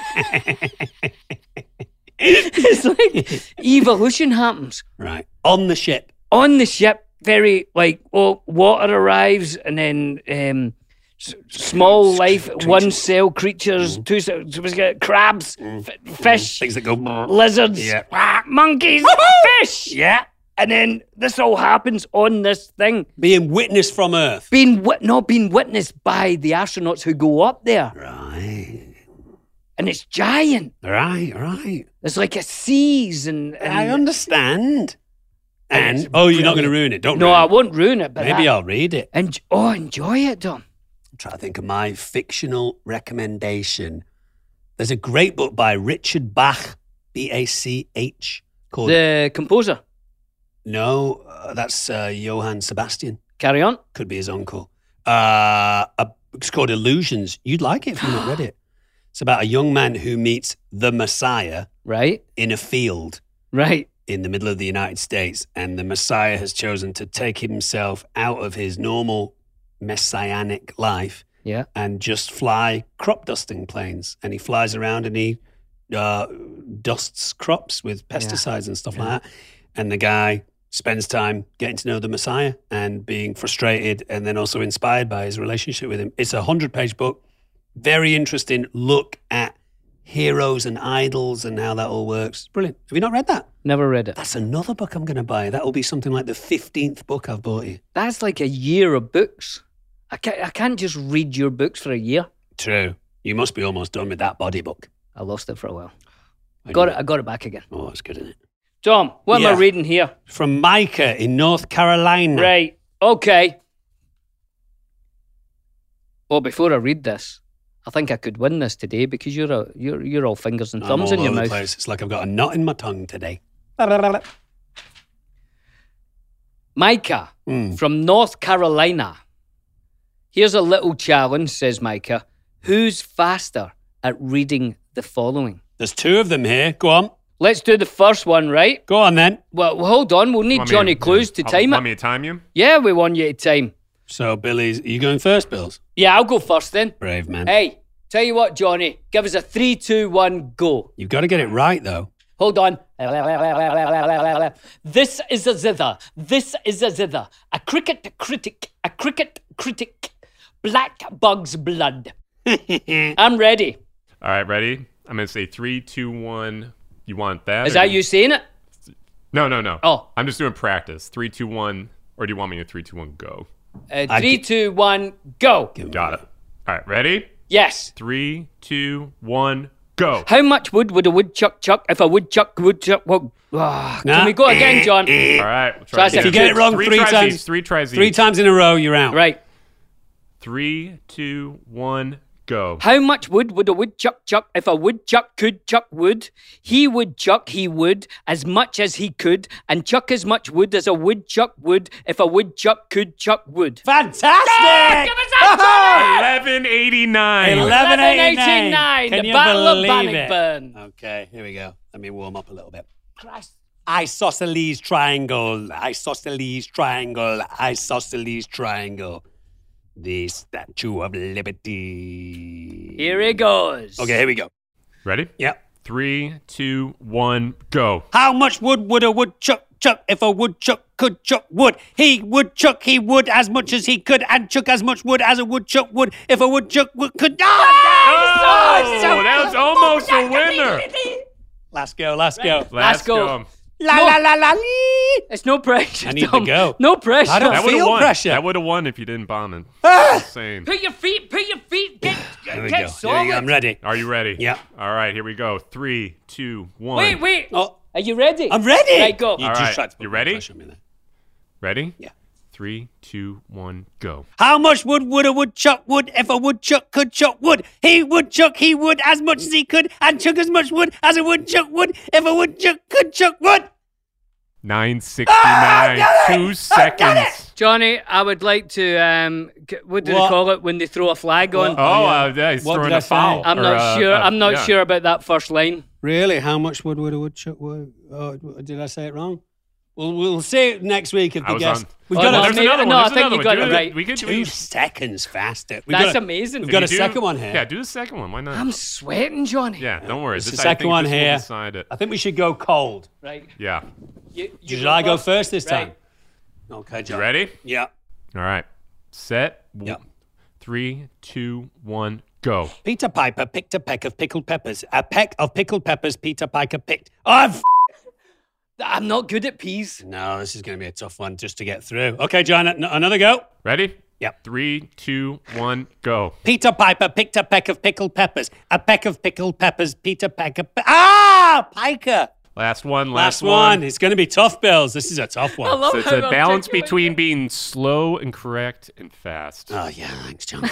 It's like evolution happens. Right. On the ship. On the ship, very like, well, water arrives and then um, s- small life, one cell creatures, two cell, so we get crabs, f- fish, Things that go... lizards, Yeah. ah, monkeys, fish. Yeah. And then this all happens on this thing. Being witnessed from Earth. Being wit- not being witnessed by the astronauts who go up there. Right. And it's giant. Right, right. It's like a seas and... and I understand. And And, it's oh, you're not going to brilliant. ruin it. Don't No, ruin I it. won't ruin it. But Maybe that- I'll read it. And oh, enjoy it, Dom. I'm trying to think of my fictional recommendation. There's a great book by Richard Bach, B A C H, called... The composer. No, uh, that's uh, Johann Sebastian. Carry on. Could be his uncle. Uh, a, it's called Illusions. You'd like it if you've not read it. It's about a young man who meets the Messiah Right. in a field Right. in the middle of the United States. And the Messiah has chosen to take himself out of his normal messianic life Yeah. and just fly crop dusting planes. And he flies around and he uh, dusts crops with pesticides and stuff like that. And the guy spends time getting to know the Messiah and being frustrated and then also inspired by his relationship with him. It's a hundred-page book. Very interesting look at heroes and idols and how that all works. Brilliant. Have you not read that? Never read it. That's another book I'm going to buy. That will be something like the fifteenth book I've bought you. That's like a year of books. I can't, I can't just read your books for a year. True. You must be almost done with that body book. I lost it for a while. I Got know. it. I got it back again. Oh, it's good, isn't it? Tom, what am Yeah. I reading here? From Micah in North Carolina. Right. Okay. Well, before I read this, I think I could win this today because you're a, you're you're all fingers and I'm thumbs all in your over the mouth. place. It's like I've got a knot in my tongue today. Micah Mm. from North Carolina. Here's a little challenge, says Micah. Who's faster at reading the following? There's two of them here. Go on. Let's do the first one, right? Go on then. Well, well, hold on. We'll need Want me Johnny to- Clues to I'll- time Want it. me to time you? Yeah, we want you to time. So, Billy's, are you going first, Bills? Yeah, I'll go first then. Brave man. Hey, tell you what, Johnny. Give us a three, two, one, go. You've got to get it right, though. Hold on. This is a zither. This is a zither. A cricket critic. A cricket critic. Black bug's blood. I'm ready. All right, ready? I'm going to say three, two, one. You want that? Is or that do you saying it? No, no, no. Oh. I'm just doing practice. Three, two, one. Or do you want me to three, two, one, go? Uh, three, two, one, go. Got it. All right, ready? Yes. Three, two, one, go. How much wood would a woodchuck chuck if a woodchuck woodchuck? Well, ah, Nah. Can we go again, John? All right. We'll Try try a If you again. get it wrong three, three tries times, each, three tries three each. times in a row, you're out. Right. Three, two, one, go. How much wood would a woodchuck chuck if a woodchuck could chuck wood? He would chuck, he would, as much as he could, and chuck as much wood as a woodchuck would if a woodchuck could chuck wood. Fantastic! Yeah, give us that, eleven eighty-nine. eleven eighty-nine. eighty-nine, Can the you Battle of believe it? Bannockburn. Okay, here we go. Let me warm up a little bit. Isosceles triangle. Isosceles triangle. Isosceles triangle. The Statue of Liberty. Here he goes. Okay, here we go. Ready? Yep. Three, two, one, go. How much wood would a woodchuck chuck if a woodchuck could chuck wood? He would chuck, he would as much as he could, and chuck as much wood as a woodchuck would if a woodchuck would, could. Oh, that was almost a winner. Last go, last go. Last go. go. La la la la lee. It's no pressure. I need to Tom. go. No pressure. I don't That would feel have won. pressure. That would have won if you didn't bomb it. Ah! Insane. Put your feet, put your feet, get, Here we get go. Here solid. we go. I'm ready. Are you ready? Yeah. All right, here we go. Three, two, one. Wait, wait. Oh, Are you ready? I'm ready. Right, go. You All just right. tried to put You more ready? pressure on me there. Ready? Yeah. Three, two, one, go. How much wood would a woodchuck wood if a woodchuck could chuck wood? He would chuck, he would as much as he could, and chuck as much wood as a woodchuck would if a woodchuck could chuck wood. nine sixty-nine. Two seconds. Johnny, I would like to, um, g- what do What? they call it when they throw a flag on? What? Oh, yeah. uh, yeah, he's What throwing did I a say? foul. I'm Or, not uh, sure. uh, I'm not yeah. sure about that first line. Really? How much wood would a woodchuck would? Oh, did I say it wrong? Well, we'll see it next week if I the was guest. on. We've Oh, got no, a- There's maybe- another one. no, I There's think another you one. got Do it the- right. We could do two it. seconds faster. We've That's got a- amazing. We've got a Can we do- second one here. Yeah, do the second one. Why not? I'm sweating, Johnny. yeah, don't worry. It's This, the I second think one this will here. decide it. I think we should go cold. Right. Yeah. You, you Should I go first this time? Right. Okay, You John. ready? Yeah. All right. Set. Yeah. Three, two, one, go. Peter Piper picked a peck of pickled peppers. A peck of pickled peppers Peter Piper picked. Oh, f- I'm not good at peas. no, this is going to be a tough one just to get through. Okay, John, an- another go. Ready? Yep. Three, two, one, go. Peter Piper picked a peck of pickled peppers. A peck of pickled peppers Peter Piper. Pe- ah, Piker. Last one. Last, Last, one. It's going to be tough, Bills. This is a tough one. I love So it's how a balance articulate between you are. being slow and correct and fast. Oh, yeah, thanks, John.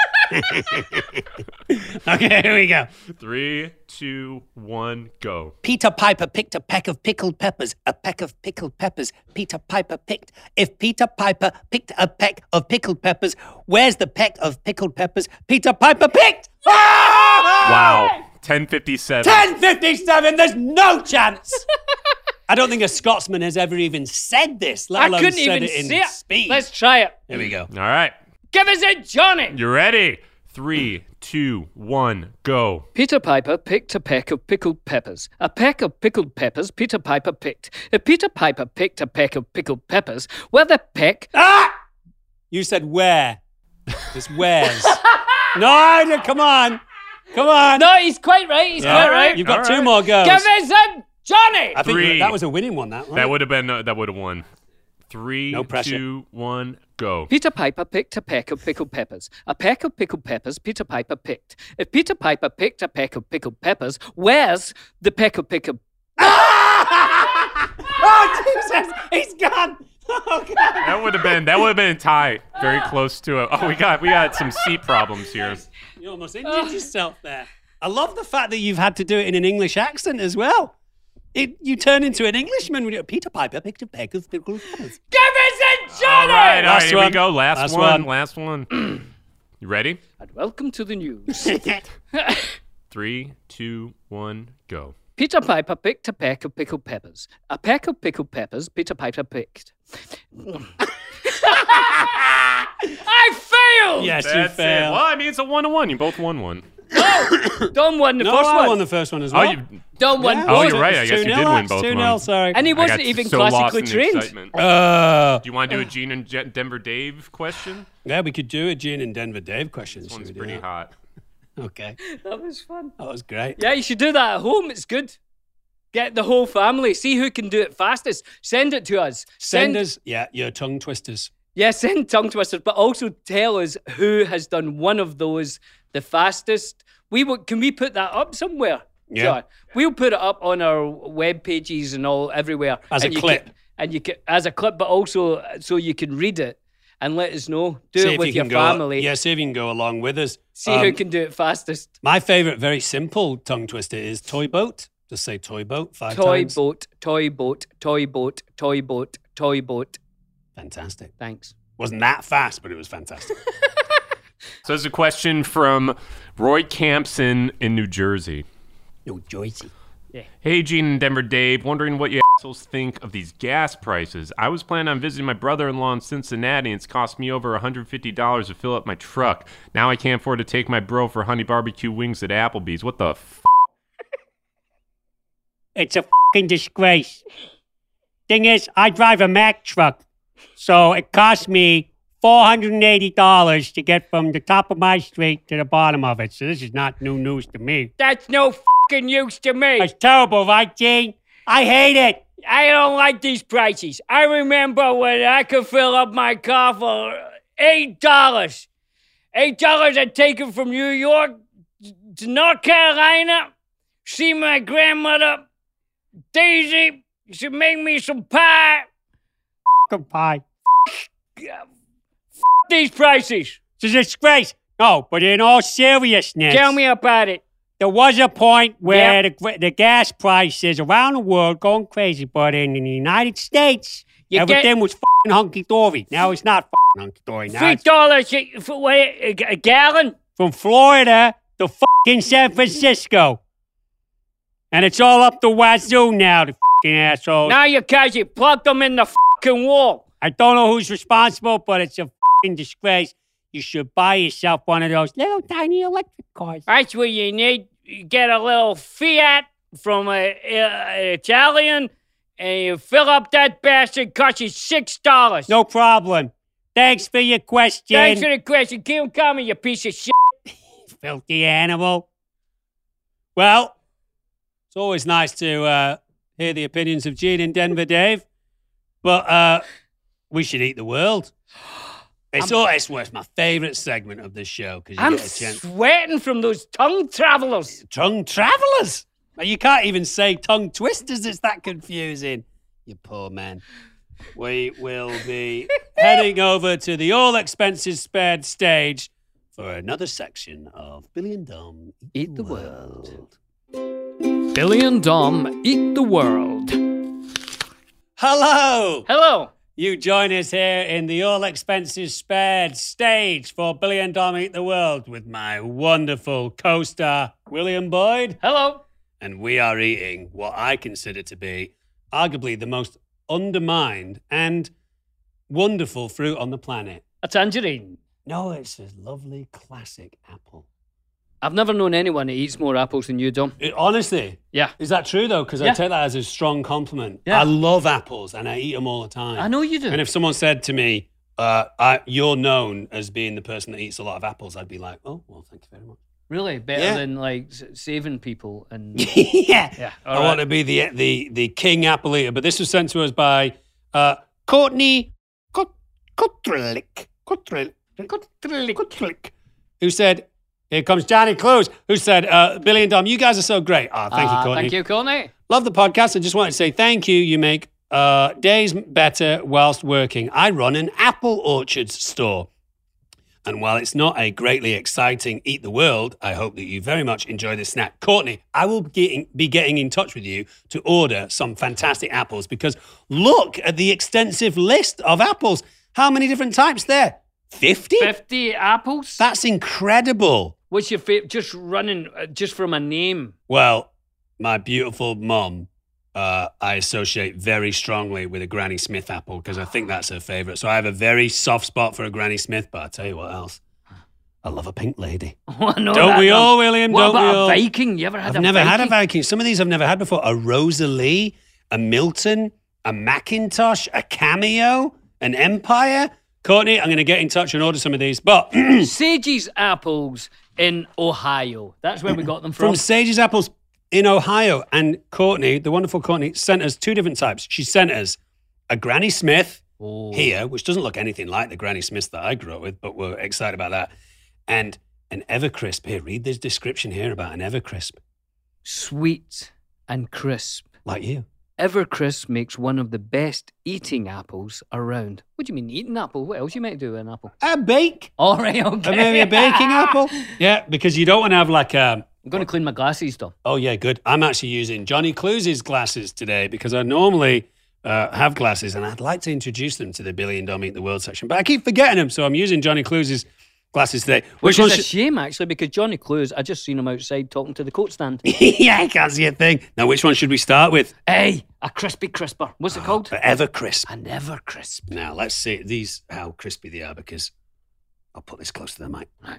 Okay, here we go. Three, two, one, go. Peter Piper picked a peck of pickled peppers. A peck of pickled peppers Peter Piper picked. If Peter Piper picked a peck of pickled peppers, where's the peck of pickled peppers Peter Piper picked? Ah! Wow. ten fifty-seven. ten fifty-seven, there's no chance. I don't think a Scotsman has ever even said this, let I alone couldn't said even it in see it. speed. Let's try it. Here we go. All right. Give us a Johnny. You ready? Three, two, one, go. Peter Piper picked a peck of pickled peppers. A peck of pickled peppers Peter Piper picked. If Peter Piper picked a peck of pickled peppers, where the peck... Ah! You said where. It's where's. No, no, come on. Come on. No, he's quite right. He's Yeah. quite right. You've got All two right. more goes. Give us a Johnny. I think Three. that was a winning one, that one. That would have been, uh, that would have won. Three, No pressure. two, one, go. Peter Piper picked a peck of pickled peppers. A peck of pickled peppers Peter Piper picked. If Peter Piper picked a peck of pickled peppers, where's the peck of pickled... Oh, Jesus. He's gone. Oh, God. That would have been, that would have been a tie. Very close to it. Oh, we got, we got some seat problems here. You almost injured yourself there. I love the fact that you've had to do it in an English accent as well. It, you turn into an Englishman when you Peter Piper picked a peck of pickled peppers. Give us a Johnny. All right, all Last right, here one. we go. Last, Last one, one. last one. You ready? And welcome to the news. Three, two, one, go. Peter Piper picked a peck of pickled peppers. A peck of pickled peppers Peter Piper picked. I failed! Yes, you That's it. failed. Well, I mean, it's a one to one. You both won one. Don won the No, first I one. won the first one as Oh, well. you. Don won Yeah, Oh, both. you're right. I It's guess you two did nil, win that's both two of nil, them. sorry. And he I wasn't got even so lost classically in the trained. excitement. Uh, Do you want to do a Gene and Je- Denver Dave question? yeah, we could do a Gene and Denver Dave question. This Should one's we do pretty that? hot. Okay, That was fun. that was great. Yeah, you should do that at home. It's good. Get the whole family. See who can do it fastest. Send it to us. Send us, yeah, your tongue twisters. Yeah, send tongue twisters, but also tell us who has done one of those the fastest. We will, Can we put that up somewhere? Yeah. John? We'll put it up on our web pages and all everywhere. As a and you clip. Can, and you can, as a clip, but also so you can read it and let us know. Do See it if with you your can go- family. Yeah, see if you can go along with us. See Um, who can do it fastest. My favourite, very simple tongue twister is toy boat. Just say toy boat five Toy times. boat, toy boat, toy boat, toy boat, toy boat. Fantastic. Thanks. Wasn't that fast, but it was fantastic. So there's a question from Roy Campson in New Jersey. New Jersey. Yeah. Hey, Gene and Denver Dave, wondering what you assholes think of these gas prices. I was planning on visiting my brother-in-law in Cincinnati, and it's cost me over one hundred fifty dollars to fill up my truck. Now I can't afford to take my bro for honey barbecue wings at Applebee's. What the f***? It's a fucking disgrace. Thing is, I drive a Mack truck, so it costs me four hundred eighty dollars to get from the top of my street to the bottom of it. So this is not new news to me. That's no fucking use to me. It's terrible, right, Gene? I hate it. I don't like these prices. I remember when I could fill up my car for eight dollars. Eight dollars I'd take it from New York to North Carolina, see my grandmother, Daisy. She make me some pie. Fucking pie. F- these prices. It's a disgrace. No, but in all seriousness. Tell me about it. There was a point where Yep. the, the gas prices around the world going crazy, but in, in the United States, You everything get- was fucking hunky-dory. Now it's not fucking hunky-dory. Now Three it's dollars for what, a, a gallon? from Florida to fucking San Francisco. And it's all up the wazoo now, the fucking assholes. Now you guys, you plugged them in the fucking wall. I don't know who's responsible, but it's a fucking disgrace. You should buy yourself one of those little tiny electric cars. That's what you need. You get a little Fiat from a, a, an Italian, and you fill up that bastard. Costs you six dollars. No problem. Thanks for your question. Thanks for the question. Keep 'em coming, you piece of shit. Filthy animal. Well, it's always nice to uh, hear the opinions of Gene and Denver Dave, but uh, we should eat the world. It's I'm- always it's my favourite segment of this show because you I'm get a chance. sweating from those tongue travelers. Tongue travelers. You can't even say tongue twisters. It's that confusing. You poor man. We will be heading over to the all expenses spared stage for another section of Billy and Dom Eat, Eat the, the World. Billy and Dom eat the world. Hello. Hello. You join us here in the all expenses spared stage for Billy and Dom Eat the World with my wonderful co-star William Boyd. Hello. And we are eating what I consider to be arguably the most undermined and wonderful fruit on the planet. A tangerine. No, it's a lovely classic apple. I've never known anyone that eats more apples than you, Dom. It, honestly, Yeah. is that true though? Because Yeah. I take that as a strong compliment. Yeah. I love apples and I eat them all the time. I know you do. And if someone said to me, uh, I, "You're known as being the person that eats a lot of apples," I'd be like, "Oh, well, thank you very much." Really? Better Yeah. than like s- saving people and yeah, yeah. I all want right. to be the the the king apple eater. But this was sent to us by uh, Courtney Kut- Kutrlik. Kutrlik. Kutrlik. Who said, here comes Johnny Close, who said, uh, Billy and Dom, you guys are so great. Oh, thank you, Ah, Courtney. Thank you, Courtney. Love the podcast. I just wanted to say thank you. You make uh, days better whilst working. I run an apple orchards store. And while it's not a greatly exciting Eat the World, I hope that you very much enjoy this snack. Courtney, I will be getting, be getting in touch with you to order some fantastic apples because look at the extensive list of apples. How many different types there? fifty? fifty apples? That's incredible. What's your favorite? Just running, uh, just from a name. Well, my beautiful mom, uh, I associate very strongly with a Granny Smith apple because I think that's her favourite. So I have a very soft spot for a Granny Smith, but I'll tell you what else. I love a pink lady. I know Don't that, we Dom. all, William? What Don't about we all? a Viking? You ever had I've a never Viking? had a Viking. Some of these I've never had before. A Rosalie, a Milton, a Macintosh, a Cameo, an Empire. Courtney, I'm going to get in touch and order some of these. But Sage's apples in Ohio. That's where we got them from. from Sage's Apples in Ohio. And Courtney, the wonderful Courtney, sent us two different types. She sent us a Granny Smith Oh. here, which doesn't look anything like the Granny Smiths that I grew up with, but we're excited about that. And An Evercrisp. Here, read this description here about an Evercrisp. Sweet and crisp. Like you. Evercrisp makes one of the best eating apples around. What do you mean eating apple? What else you might do with an apple? A bake. All right, okay. Or maybe a baking apple. Yeah, because you don't want to have like a... I'm going to clean my glasses, though. Oh, yeah, good. I'm actually using Johnny Clues's glasses today because I normally uh, have glasses and I'd like to introduce them to the Billion Dollar Meet the World section, but I keep forgetting them, so I'm using Johnny Clues's glasses today. Which, Which is a sh- shame, actually, because Johnny Clues, I just seen him outside talking to the coat stand. Yeah, I can't see a thing. Now, which one should we start with? Hey, a crispy crisper. What's it oh, called? Evercrisp. An Evercrisp. Now, let's see these how crispy they are because I'll put this close to the mic. Right.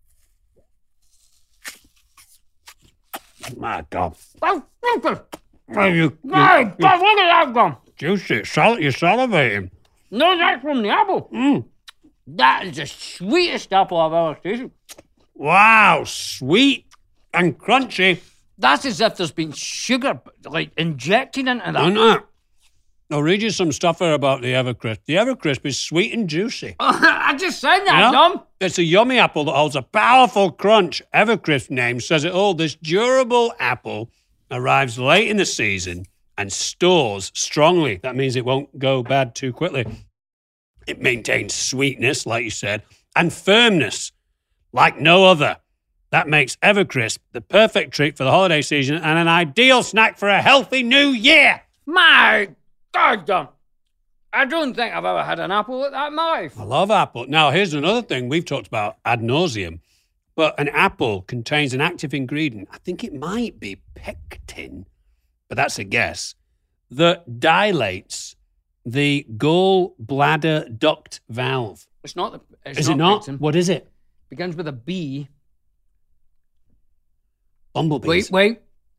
My God. Oh, Well, you, you, My God, look at that gum. Juicy. Sal- you're salivating. No, that's from the apple. Mm. That is the sweetest apple I've ever tasted. Wow, sweet and crunchy. That's as if there's been sugar, like, injected into that. I know. I'll read you some stuff here about the Evercrisp. The Evercrisp is sweet and juicy. I just said that, You know? Dom. It's a yummy apple that holds a powerful crunch. Evercrisp name says it all. This durable apple arrives late in the season and stores strongly. That means it won't go bad too quickly. It maintains sweetness, like you said, and firmness like no other. That makes Evercrisp the perfect treat for the holiday season and an ideal snack for a healthy new year. My God, Dom. I don't think I've ever had an apple like that in my life. I love apple. Now, here's another thing we've talked about ad nauseum, but an apple contains an active ingredient. I think it might be pectin, but that's a guess, that dilates the gallbladder duct valve. It's not the. It's Is not it not? pectin. What is it? Begins with a B. Bumblebees. Wait, wait.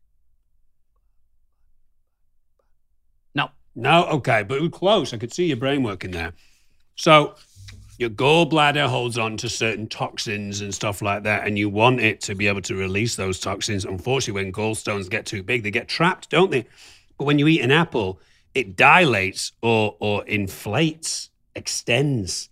No. No, okay, but it was close. I could see your brain working there. So your gallbladder holds on to certain toxins and stuff like that, and you want it to be able to release those toxins. Unfortunately, when gallstones get too big, they get trapped, don't they? But when you eat an apple, it dilates or or inflates, extends,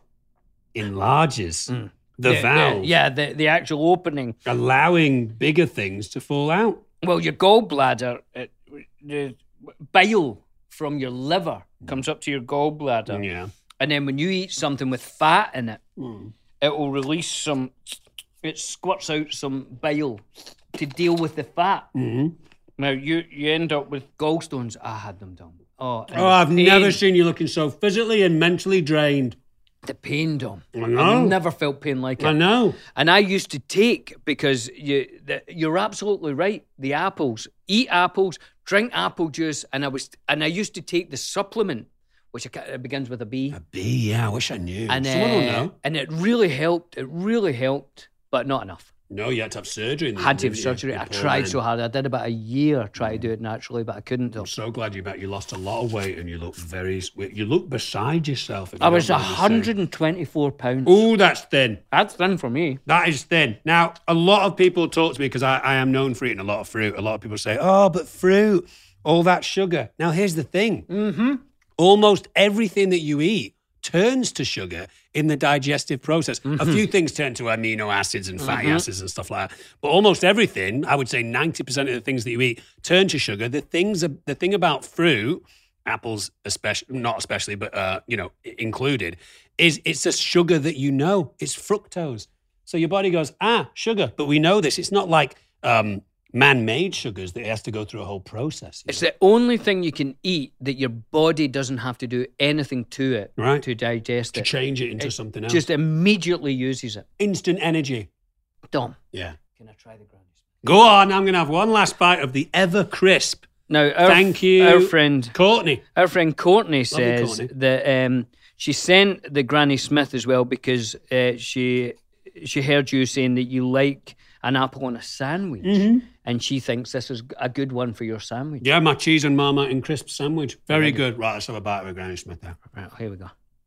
enlarges Mm. the, The- the- valve, yeah, the, the actual opening. allowing bigger things to fall out. Well, your gallbladder, it, the bile from your liver comes up to your gallbladder. Yeah. And then when you eat something with fat in it, Mm. it will release some, it squirts out some bile to deal with the fat. Mm-hmm. Now, you, you end up with gallstones. I had them done. Oh, and Oh, I've the pain- never seen you looking so physically and mentally drained. The pain, Dom. I know. I've never felt pain like it. I know. And I used to take, because you, the, you're absolutely right, the apples. Eat apples, drink apple juice, and I was, and I used to take the supplement, which I ca- it begins with a B. A B, yeah, I wish I knew. And, Someone will uh, know. and it really helped. It really helped, but not enough. No, you had to have surgery. in the Had to end, have didn't you? surgery. You I poor tried man. so hard. I did about a year try to do it naturally, but I couldn't. Though. I'm so glad you back. You lost a lot of weight and you look very. You look beside yourself. if I you was don't one mind me hundred twenty-four pounds. saying. Ooh, that's thin. That's thin for me. That is thin. Now, a lot of people talk to me because I, I am known for eating a lot of fruit. A lot of people say, "Oh, but fruit, all that sugar." Now, here's the thing. Mm-hmm. Almost everything that you eat turns to sugar in the digestive process. Mm-hmm. A few things turn to amino acids and fatty Mhm. acids and stuff like that. But almost everything, I would say ninety percent of the things that you eat turn to sugar. The things, the thing about fruit, apples especially, not especially, but uh, you know, included, is it's a sugar that you know. It's fructose. So your body goes, ah, sugar. But we know this. It's not like um, man-made sugars that it has to go through a whole process. It's the only thing you can eat that your body doesn't have to do anything to it Right. to digest To it. change it into It something else. Just immediately uses it. Instant energy. Dom, Yeah. can I try the Granny Smith? Go on. I'm going to have one last bite of the Evercrisp. Now, our, Thank you, our friend Courtney. Our friend Courtney says Courtney. that um, she sent the Granny Smith as well because uh, she she heard you saying that you like an apple on a sandwich, Mhm. and she thinks this is a good one for your sandwich. Yeah, my cheese and Marmite and crisp sandwich. Very good. Right, let's have a bite of a Granny Smith there. Right, here we go.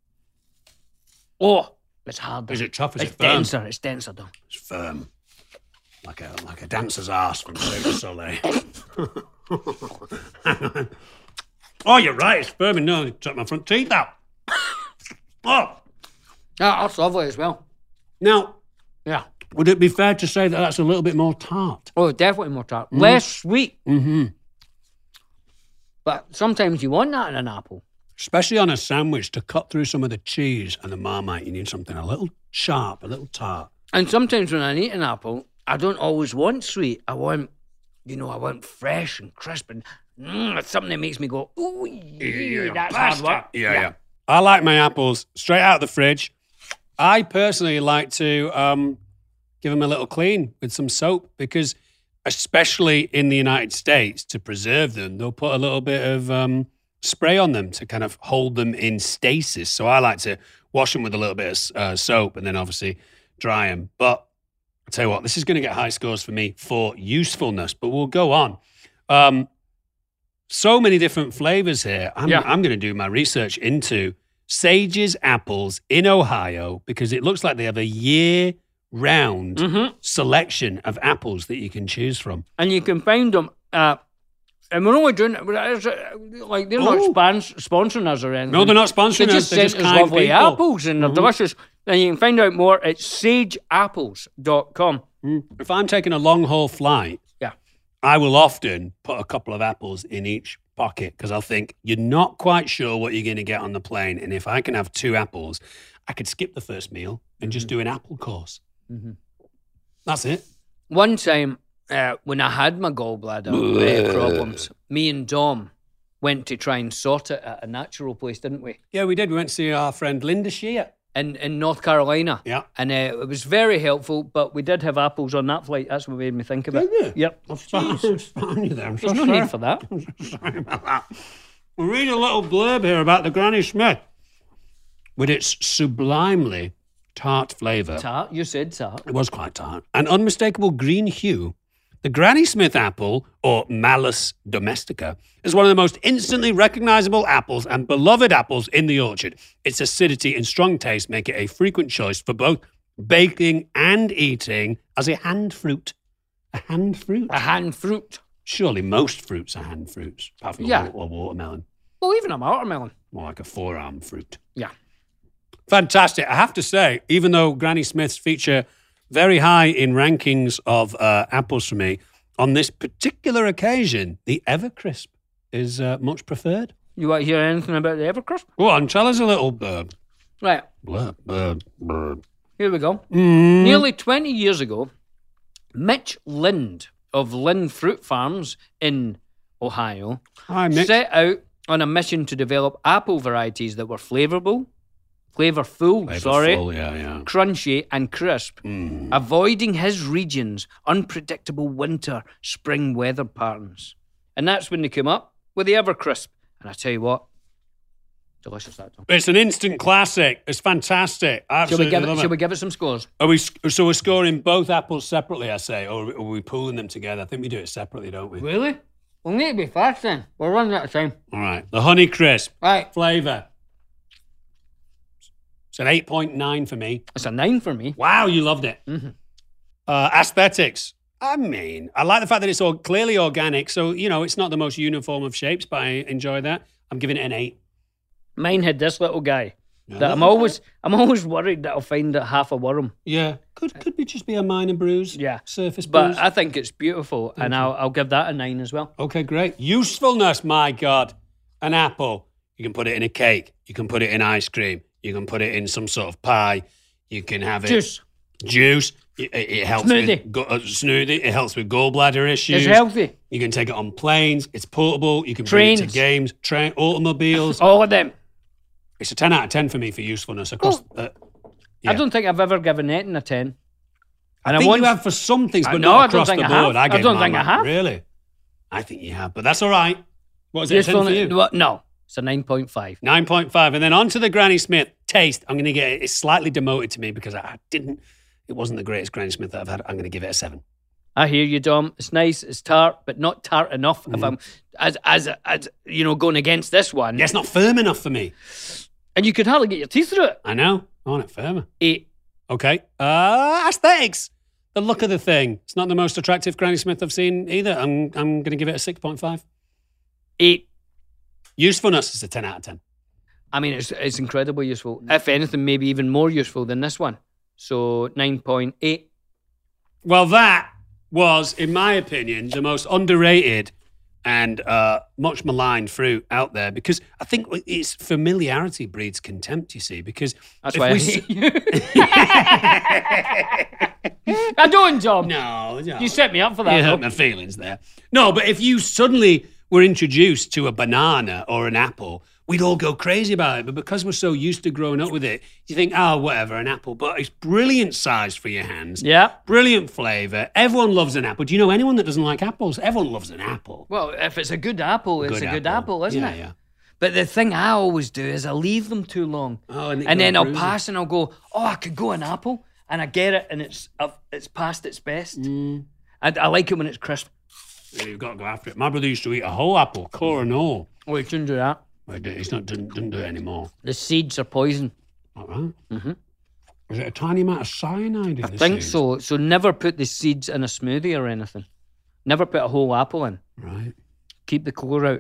Oh, it's hard. Is it tough? Is it's it firm? denser. It's denser, though. It's firm. Like a like a dancer's ass from Cirque du Soleil. Oh, you're right. It's firm. No, I took my front teeth out. Oh. Yeah, that's lovely as well. Now, Yeah. Would it be fair to say that that's a little bit more tart? Oh, definitely more tart. Mm. Less sweet. Mm-hmm. But sometimes you want that in an apple. Especially on a sandwich, to cut through some of the cheese and the Marmite, you need something a little sharp, a little tart. And sometimes when I eat an apple, I don't always want sweet. I want, you know, I want fresh and crisp and mm, it's something that makes me go, ooh, yeah, that's hard work. Yeah, yeah, yeah. I like my apples straight out of the fridge. I personally like to um, give them a little clean with some soap because, especially in the United States, to preserve them, they'll put a little bit of um, spray on them to kind of hold them in stasis. So I like to wash them with a little bit of uh, soap and then obviously dry them. But I'll tell you what, this is going to get high scores for me for usefulness, but we'll go on. Um, so many different flavors here. I'm, Yeah. I'm going to do my research into Sage's apples in Ohio because it looks like they have a year-round Mm-hmm. selection of apples that you can choose from. And you can find them at, and we're only doing it, but it's, uh, like, they're not Oh. spons- sponsoring us or anything. No, they're not sponsoring They us, just they're sent just us kind lovely people. apples and they're Mhm. delicious. And you can find out more at sage apples dot com. If I'm taking a long-haul flight, Yeah. I will often put a couple of apples in each pocket because I'll think you're not quite sure what you're going to get on the plane. And if I can have two apples, I could skip the first meal and just do an apple course. Mm-hmm. That's it. One time uh, when I had my gallbladder uh, problems, me and Dom went to try and sort it at a natural place, didn't we? Yeah, we did. We went to see our friend Linda Shear. In, in North Carolina. Yeah. And uh, it was very helpful, but we did have apples on that flight. That's what made me think of it. Did you? Yep. I've found you there. I'm so There's no sorry. need for that. Sorry about that. We'll read a little blurb here about the Granny Smith. With its sublimely tart flavour. Tart? You said tart. It was quite tart. An unmistakable green hue. The Granny Smith apple, or Malus domestica, is one of the most instantly recognizable apples and beloved apples in the orchard. Its acidity and strong taste make it a frequent choice for both baking and eating as a hand fruit. A hand fruit? A hand fruit. Surely most fruits are hand fruits, apart from Yeah. a, wa- a watermelon. Well, even a watermelon. More like a forearm fruit. Yeah. Fantastic. I have to say, even though Granny Smiths feature very high in rankings of uh, apples for me, on this particular occasion, the Evercrisp is uh, much preferred. You want to hear anything about the Evercrisp? Go on, tell us a little blurb. Right. Blurb, blurb, blurb. Here we go. Mm. Nearly twenty years ago, Mitch Lind of Lind Fruit Farms in Ohio Hi, Mitch. set out on a mission to develop apple varieties that were flavorful, flavorful, sorry, Flavorful, yeah, yeah. crunchy and crisp, Mm. avoiding his region's unpredictable winter spring weather patterns. And that's when they came up with the Evercrisp. And I tell you what, delicious that. It's an instant classic. It's fantastic. Shall we Absolutely give it? love Shall we give it some scores? Are we, so we're scoring both apples separately, I say, or are we pooling them together? I think we do it separately, don't we? Really? We'll need to be fast then. We're running out of time. All right. The Honey Crisp. Right. Flavour. It's an eight point nine for me. It's a nine for me. Wow, you loved it. Mm-hmm. Uh, aesthetics. I mean, I like the fact that it's all clearly organic. So, you know, it's not the most uniform of shapes, but I enjoy that. I'm giving it an eight. Mine had this little guy Yeah, that I'm little always, I'm always worried that I'll find it half a worm. Yeah. Could could be just be a minor bruise. Yeah. Surface But bruise. I think it's beautiful, and I'll, I'll give that a nine as well. Okay, great. Usefulness, my God. An apple. You can put it in a cake. You can put it in ice cream. You can put it in some sort of pie. You can have it. Juice. Juice. It, it it helps Smoothie. with go, uh, smoothie. It helps with gallbladder issues. It's healthy. You can take it on planes. It's portable. You can Trains. bring it to games, train, automobiles. All of them. It's a ten out of ten for me for usefulness across. Uh, yeah. I don't think I've ever given anything a ten. I And I think once- you have for some things, I- but no, not I don't across think the I have. board. I gave don't mine think I that. have. Really? I think you have, but that's all right. What is it? A ten for you? Well, no, it's a nine point five. nine point five. And then on to the Granny Smith taste. I'm going to get it. It's slightly demoted to me because I didn't, it wasn't the greatest Granny Smith that I've had. I'm going to give it a seven. I hear you, Dom. It's nice. It's tart, but not tart enough. Mm-hmm. If I'm as as as you know, going against this one, Yeah, it's not firm enough for me. and you could hardly get your teeth through it. I know. I want it firmer. Eight. Okay. Uh, aesthetics. The look of the thing. It's not the most attractive Granny Smith I've seen either. I'm I'm going to give it a six point five. Eight. Usefulness is a ten out of ten. I mean, it's it's incredibly useful. If anything, maybe even more useful than this one. So nine point eight. Well, that was, in my opinion, the most underrated and uh, much maligned fruit out there because I think its familiarity breeds contempt, you see, because... That's why I hate you. I don't, John. No, no. You set me up for that. You hurt my feelings there. No, but if you suddenly were introduced to a banana or an apple, we'd all go crazy about it. But because we're so used to growing up with it, you think, oh, whatever, an apple. But it's brilliant size for your hands. Yeah. Brilliant flavour. Everyone loves an apple. Do you know anyone that doesn't like apples? Everyone loves an apple. Well, if it's a good apple, it's Good a good apple. apple, isn't Yeah, it? yeah. But the thing I always do is I leave them too long. Oh, and, and then I'll pass and I'll go, oh, I could go an apple. And I get it and it's uh, it's past its best. Mm. And I like it when it's crisp. Yeah, you've got to go after it. My brother used to eat a whole apple, core and all. Oh, he shouldn't do that. Well, he's not, doesn't, doesn't do it anymore. The seeds are poison. All right. Mm-hmm. Is it a tiny amount of cyanide in I the think seeds? so. So never put the seeds in a smoothie or anything. Never put a whole apple in. Right. Keep the core out.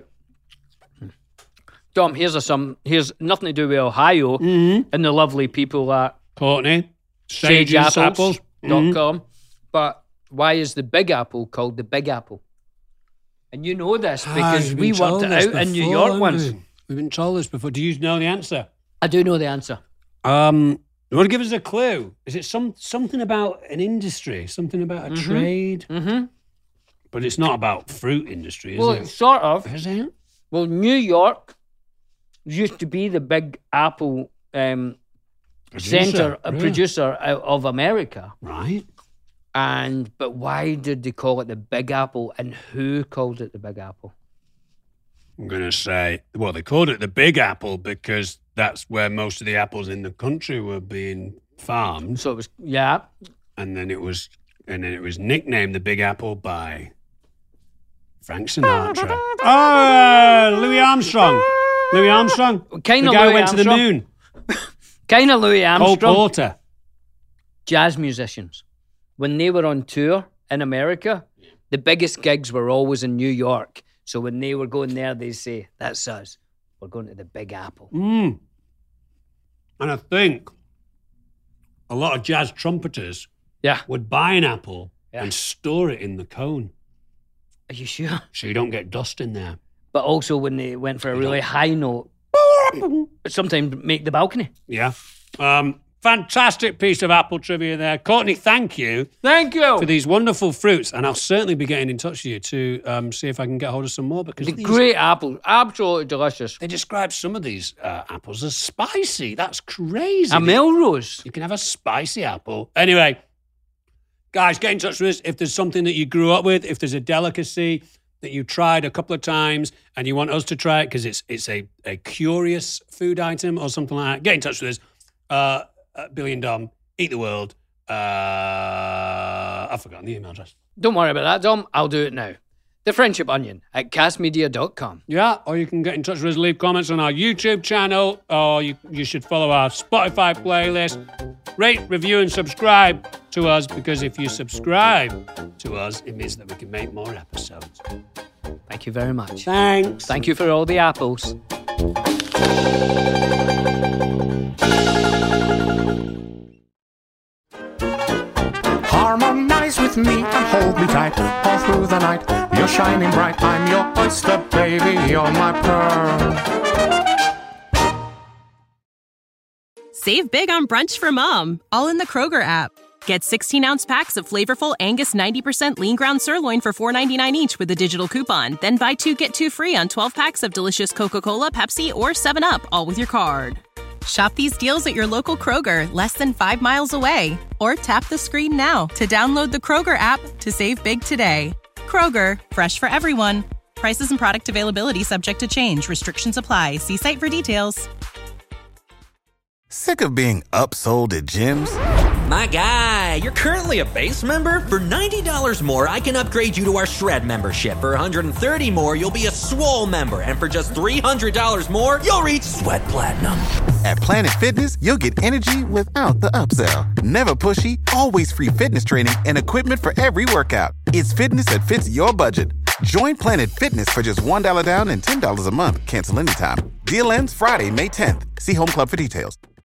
Dom, here's a some. Here's nothing to do with Ohio Mm-hmm. and the lovely people at Courtney. sage apples dot com. Mm-hmm. But why is the Big Apple called the Big Apple? And you know this Ah, because we've we been worked told it this out in New before, York haven't once. we? We've been told this before. Do you know the answer? I do know the answer. Um, you want to give us a clue? Is it some something about an industry, something about a Mhm. trade? Mm-hmm. But it's not about fruit industry, is Well, it? it's sort of. Is it? Well, New York used to be the Big Apple um, Producer, center, a really? producer out of America. Right. And but why did they call it the Big Apple, and who called it the Big Apple? I'm going to say, well, they called it the Big Apple because that's where most of the apples in the country were being farmed. So it was, yeah. And then it was, and then it was nicknamed the Big Apple by Frank Sinatra. Oh, uh, Louis Armstrong. Louis Armstrong. Kind the of guy Louis who went to the Armstrong. moon. Kind of Louis Cole Armstrong. Porter. Jazz musicians, when they were on tour in America, the biggest gigs were always in New York. So when they were going there, they'd say, that's us. We're going to the Big Apple. Mm. And I think a lot of jazz trumpeters yeah. would buy an apple Yeah. and store it in the cone. Are you sure? So you don't get dust in there. But also when they went for a really high note, sometimes make the balcony. Yeah. Um, fantastic piece of apple trivia there. Courtney, thank you. Thank you. For these wonderful fruits. And I'll certainly be getting in touch with you to um, see if I can get hold of some more. Because The these, great apple, absolutely delicious. They describe some of these uh, apples as spicy. That's crazy. A Melrose. You can have a spicy apple. Anyway, guys, get in touch with us if there's something that you grew up with, if there's a delicacy that you tried a couple of times and you want us to try it because it's it's a, a curious food item or something like that, get in touch with us. Uh, uh, Billy and Dom, Eat the World. Uh, I've forgotten the email address. Don't worry about that, Dom. I'll do it now. The Friendship Onion at cast media dot com. Yeah, or you can get in touch with us, leave comments on our YouTube channel, or you, you should follow our Spotify playlist. Rate, review, and subscribe to us, because if you subscribe to us, it means that we can make more episodes. Thank you very much. Thanks. Thank you for all the apples. Harmonize with me and hold me tight all through the night. You're shining bright. I'm your oyster, baby. You're my pearl. Save big on brunch for mom, all in the Kroger app. Get sixteen-ounce packs of flavorful Angus ninety percent lean ground sirloin for four ninety-nine each with a digital coupon. Then buy two, get two free on twelve packs of delicious Coca-Cola, Pepsi, or seven up, all with your card. Shop these deals at your local Kroger, less than five miles away. Or tap the screen now to download the Kroger app to save big today. Kroger, fresh for everyone. Prices and product availability subject to change. Restrictions apply. See site for details. Sick of being upsold at gyms? My guy, you're currently a base member? For ninety dollars more, I can upgrade you to our Shred membership. For one hundred thirty dollars more, you'll be a Swole member. And for just three hundred dollars more, you'll reach Sweat Platinum. At Planet Fitness, you'll get energy without the upsell. Never pushy, always free fitness training and equipment for every workout. It's fitness that fits your budget. Join Planet Fitness for just one dollar down and ten dollars a month. Cancel anytime. Deal ends Friday, May tenth. See Home Club for details.